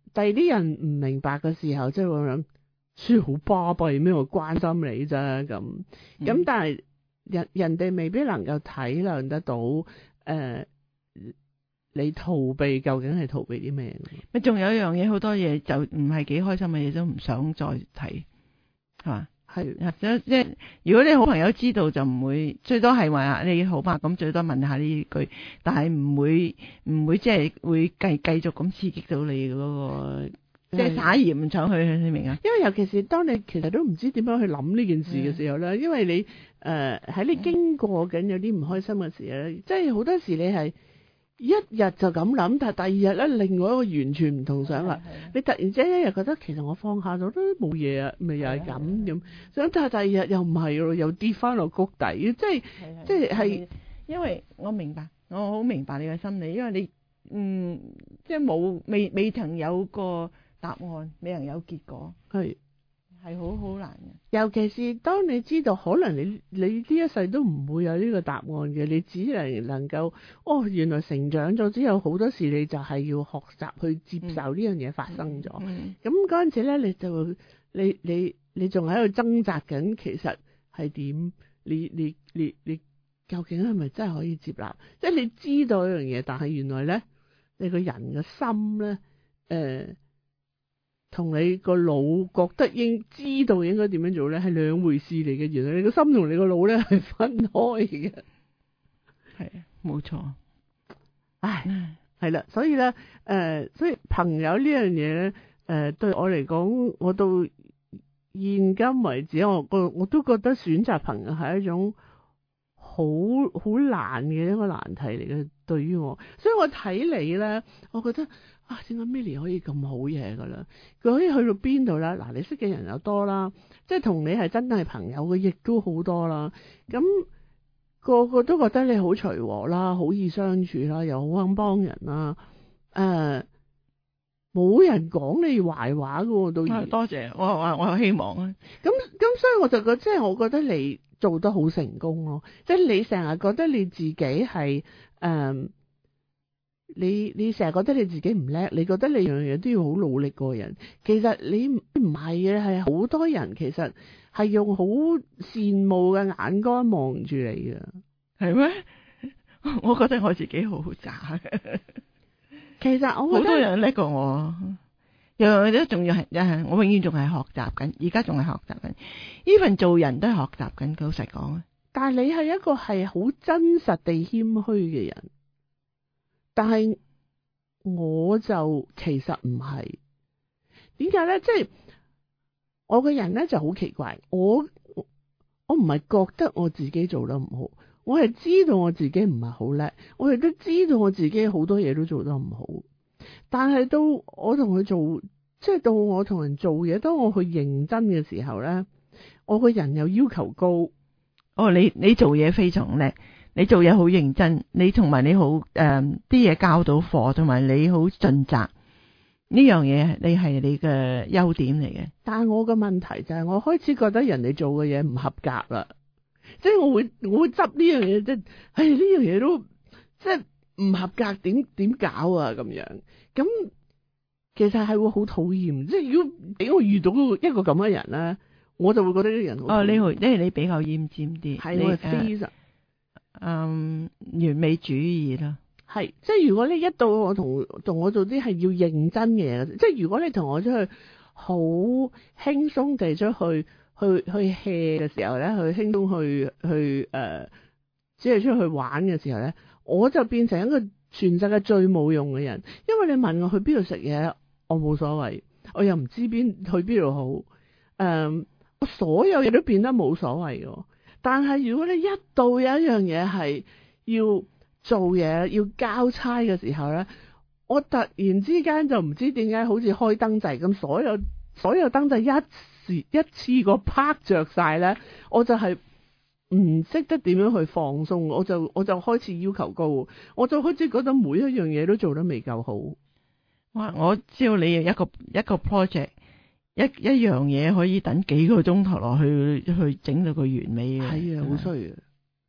第二啲人唔明白嘅時候，即係我諗，書好巴閉咩？我關心你啫咁。咁、嗯、但係人人哋未必能夠體諒得到，誒、呃，你逃避究竟係逃避啲咩？ 咪仲有一樣嘢，好多嘢就唔係幾開心嘅嘢都唔想再睇，係嘛？係，即係如果你好朋友知道就唔會，最多係話你好嘛，咁最多問下呢句，但係唔會唔會即係會繼繼續咁刺激到你嗰、那個，即係撒鹽唔想去，你明啊？ 因為尤其是當你其實都唔知點樣去諗呢件事嘅時候咧，因為你誒喺、呃、你經過緊有啲唔開心嘅事咧，即係好多時你係。一日就咁諗，但係第二日咧，另外一個完全唔同想法。你突然之間一日覺得其實我放下咗都冇嘢啊，咪又係咁咁。想但係第二日又唔係咯，又跌翻落谷底，即係即係係。 因為我明白，我好明白你嘅心理，因為你嗯即係冇未未曾有個答案，未曾有結果， 係係好好難嘅。 尤其是當你知道可能你你呢一世都唔會有呢個答案嘅，你只係能夠哦，原來成長咗之後好多時你就係要學習去接受呢樣嘢發生咗。咁嗰陣時咧，你就你你你仲喺度掙扎緊，其實係點？你你你你究竟係咪真係可以接納？即係你知道一樣嘢，但係原來咧，你個人嘅心咧，誒、呃。同你個腦覺得應知道應該點樣做咧，係兩回事嚟嘅。原來你個心同你個腦咧係分開嘅， 係冇錯。 唉，係啦，所以咧，誒、呃，所以朋友呢樣嘢咧，誒、呃，對我嚟講，我到現今為止，我我我都覺得選擇朋友係一種好好難嘅一個難題嚟嘅，對於我。所以我睇你咧，我覺得。啊，點解 Milly 可以咁好嘢噶啦？佢可以去到邊度啦？嗱，你識嘅人又多啦，即係同你係真係朋友嘅，亦都好多啦。咁個個都覺得你好隨和啦，好易相處啦，又好肯幫人啦。誒、呃，冇人講你壞話噶喎，都多謝我，我我有希望啊。 咁咁，所以我就覺得，即係我覺得你做得好成功咯。即係你成日覺得你自己係誒。呃你你成日覺得你自己唔叻，你覺得你樣樣都要好努力個人，其實你唔係嘅，係好多人其實係用好羨慕嘅眼光望住你嘅，係咩？ 我覺得我自己好渣嘅。 其實我覺得好多人叻過我，樣樣都仲要係，我永遠仲係學習緊，而家仲係學習緊。呢份做人都係學習緊，老實講。 但係你係一個係好真實地謙虛嘅人。但係我就其實唔係，點解咧？即係我個人咧就好奇怪，我我唔係覺得我自己做得唔好，我係知道我自己唔係好叻，我亦都知道我自己好多嘢都做得唔好。但係到我同佢做，即係到我同人做嘢，當我去認真嘅時候咧，我個人又要求高。 哦，你你做嘢非常叻。你做嘢好認真，你同埋你好誒啲嘢交到貨，同埋你好盡責，呢樣嘢你係你嘅優點嚟嘅。 但係我嘅問題就係我開始覺得人哋做嘅嘢唔合格啦，即係我會我會執呢樣嘢，即係唉呢樣嘢都即係唔合格，點點搞啊咁樣？咁其實係會好討厭，即係如果俾我遇到一個咁嘅人咧，我就會覺得呢個人好哦，你會因為你比較厭尖啲， 係我係非常。 嗯，完美主義啦， 係即係如果你一到我同同我做啲係要認真嘅嘢，即係如果你同我出去好輕鬆地出去去去 hea 嘅時候咧，去輕鬆去去誒、呃，只係出去玩嘅時候咧，我就變成一個全世界最冇用嘅人，因為你問我去邊度食嘢，我冇所謂，我又唔知邊去邊度好，誒、呃，我所有嘢都變得冇所謂嘅。但係如果你一到有一樣嘢係要做嘢要交差嘅時候咧，我突然之間就唔知點解好似開燈掣咁，所有所有燈掣一時一次過拍着晒咧，我就係唔識得點樣去放鬆，我就我就開始要求高，我就開始覺得每一樣嘢都做得未夠好。 哇！我知道你一個一個 project。一一樣嘢可以等幾個鐘頭落去去整到佢完美嘅， 係啊，好衰啊！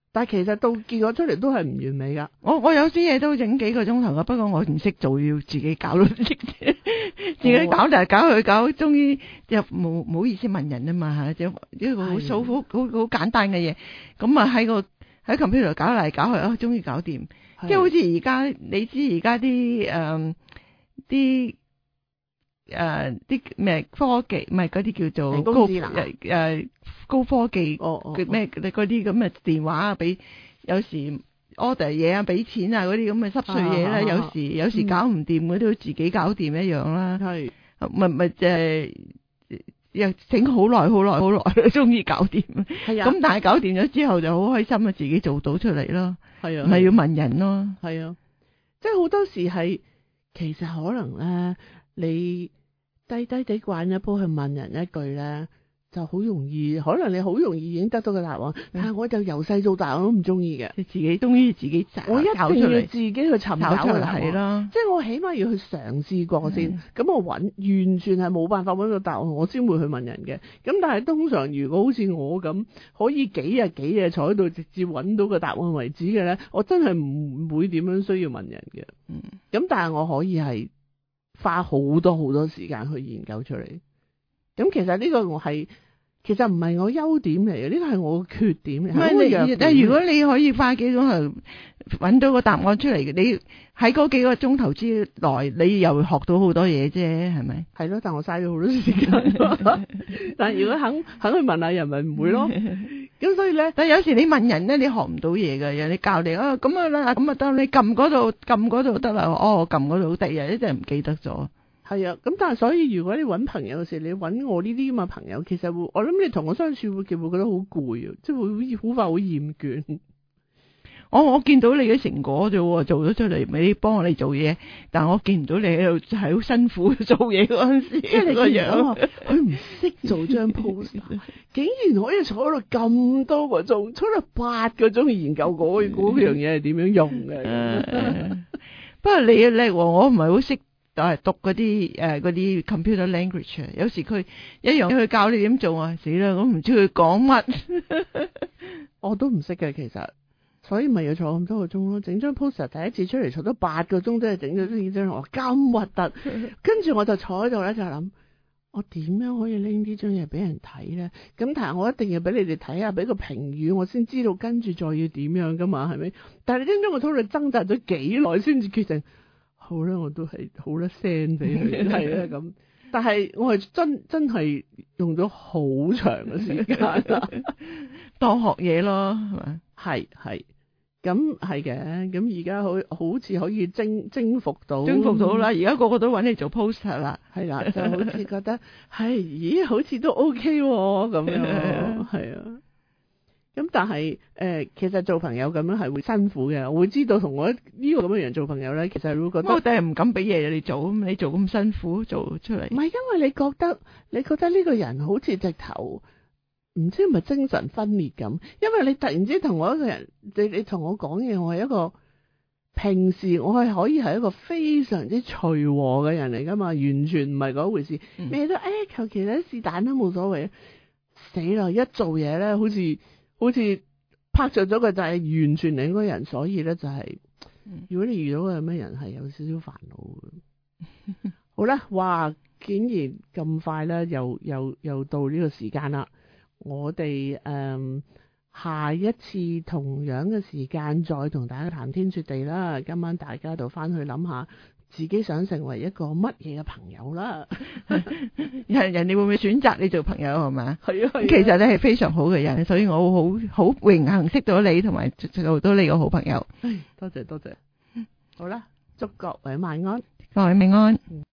但係其實到結果出嚟都係唔完美噶。 我我有啲嘢都整幾個鐘頭噶，不過我唔識做，要自己搞到自己自己搞嚟搞去搞，終於又冇冇意思問人啊嘛吓，即係一個好數好好好簡單嘅嘢，咁啊喺個喺 computer 搞嚟搞去，啊終於搞掂。即係好似而家你知而家啲誒啲誒啲咩科技，唔係嗰啲叫做高誒誒高科技嘅咩嗰啲咁嘅電話啊，俾有時 order 嘢啊，俾錢啊嗰啲咁嘅濕碎嘢啦，有時有時搞唔掂嗰啲都自己搞掂一樣啦。係咪咪即係又整好耐好耐好耐，終於搞掂。係啊，咁但係搞掂咗之後就好開心啊，自己做到出嚟咯。係啊，咪要問人咯。係啊， 即係好多時係其實可能咧，你低低地慣一鋪去問人一句咧，就好容易，可能你好容易已經得到個答案。嗯、但係我就由細到大我都唔中意嘅， 你自己中意自己找，我一定要自己去尋找出嚟係啦。即係我起碼要去嘗試過先，咁、嗯、我揾完全係冇辦法揾到答案，我先會去問人嘅。咁但係通常如果好似我咁可以幾日幾夜坐喺度直接揾到個答案為止嘅咧，我真係唔會點樣需要問人嘅。嗯，咁但係我可以係花好多好多時間去研究出嚟。咁其實呢個我係，其實唔係我優點嚟嘅，呢個係我嘅缺點嚟。唔係你， 但係如果你可以花幾個鐘頭揾到個答案出嚟嘅，你喺嗰幾個鐘頭之內，你又會學到好多嘢啫，係咪？ 係咯，但我嘥咗好多時間。但係如果肯肯去問下人，咪唔會咯。咁所以咧， 但係有時你問人咧，你學唔到嘢嘅，人哋教你啊，咁啊啦，咁啊得，你撳嗰度撳嗰度得啦，哦，撳嗰度好第日一定唔記得咗。 係啊，咁但係所以如果你揾朋友嘅時候，你揾我呢啲咁嘅朋友，其實會我諗你同我相處會其實會覺得好攰啊，即係會好快好厭倦。 我我見到你嘅成果啫，做咗出嚟，你幫我哋做嘢，但係我見唔到你喺度係好辛苦做嘢嗰陣時，即係你個樣， 佢唔識做張 poster， 竟然可以坐喺度咁多個鐘，坐咗八個鐘研究嗰嗰樣嘢係點樣用嘅。 不過你叻，我唔係好識。就係讀嗰啲誒嗰啲 computer language， 有時佢一樣去教你點做啊，死啦！我唔知佢講乜， 我都唔識嘅其實，所以咪要坐咁多個鐘咯。整張 poster 第一次出嚟坐咗八個鐘，真係整咗呢張，我咁核突。跟住我就坐喺度咧，就諗我點樣可以拎呢張嘢俾人睇咧？咁但係我一定要俾你哋睇下，俾個評語，我先知道跟住再要點樣噶嘛，係咪？但係你聽咗我討論掙扎咗幾耐先至決定。好啦，我都係好啦 send 俾佢，係啊咁。但係我係真真係用咗好長嘅時間啦， 當學嘢咯，係咪？ 係係，咁係嘅。咁而家好好似可以征征服到， 征服到啦。而家個個都揾你做 poster 啦， 係啦，就好似覺得係，咦，好似都 OK 喎，咁樣，係啊。咁但係誒、呃，其實做朋友咁樣係會辛苦嘅。我會知道同我呢個咁嘅人做朋友咧，其實會覺得我哋係唔敢俾嘢你做，你做咁辛苦做出嚟。 唔係因為你覺得你覺得呢個人好似直頭唔知係咪精神分裂咁，因為你突然之間同我一個人，你你同我講嘢，我係一個平時我係可以係一個非常之隨和嘅人嚟噶嘛，完全唔係嗰回事。咩、嗯、都誒求其咧是但都冇所謂，死啦！一做嘢咧，好似〜好似拍着咗個就係完全另一個人，所以咧就係、是，如果你遇到個咩人係有少少煩惱嘅。好啦，哇！竟然咁快咧，又又又到呢個時間啦。我哋誒、嗯、下一次同樣嘅時間再同大家談天說地啦。今晚大家就翻去諗下。自己想成為一個乜嘢嘅朋友啦？ 人人哋會唔會選擇你做朋友係嘛？ 係啊， 其實你係非常好嘅人，所以我好好榮幸識到你，同埋做到你個好朋友。 多謝多謝。好啦，祝各位晚安， 各位晚安。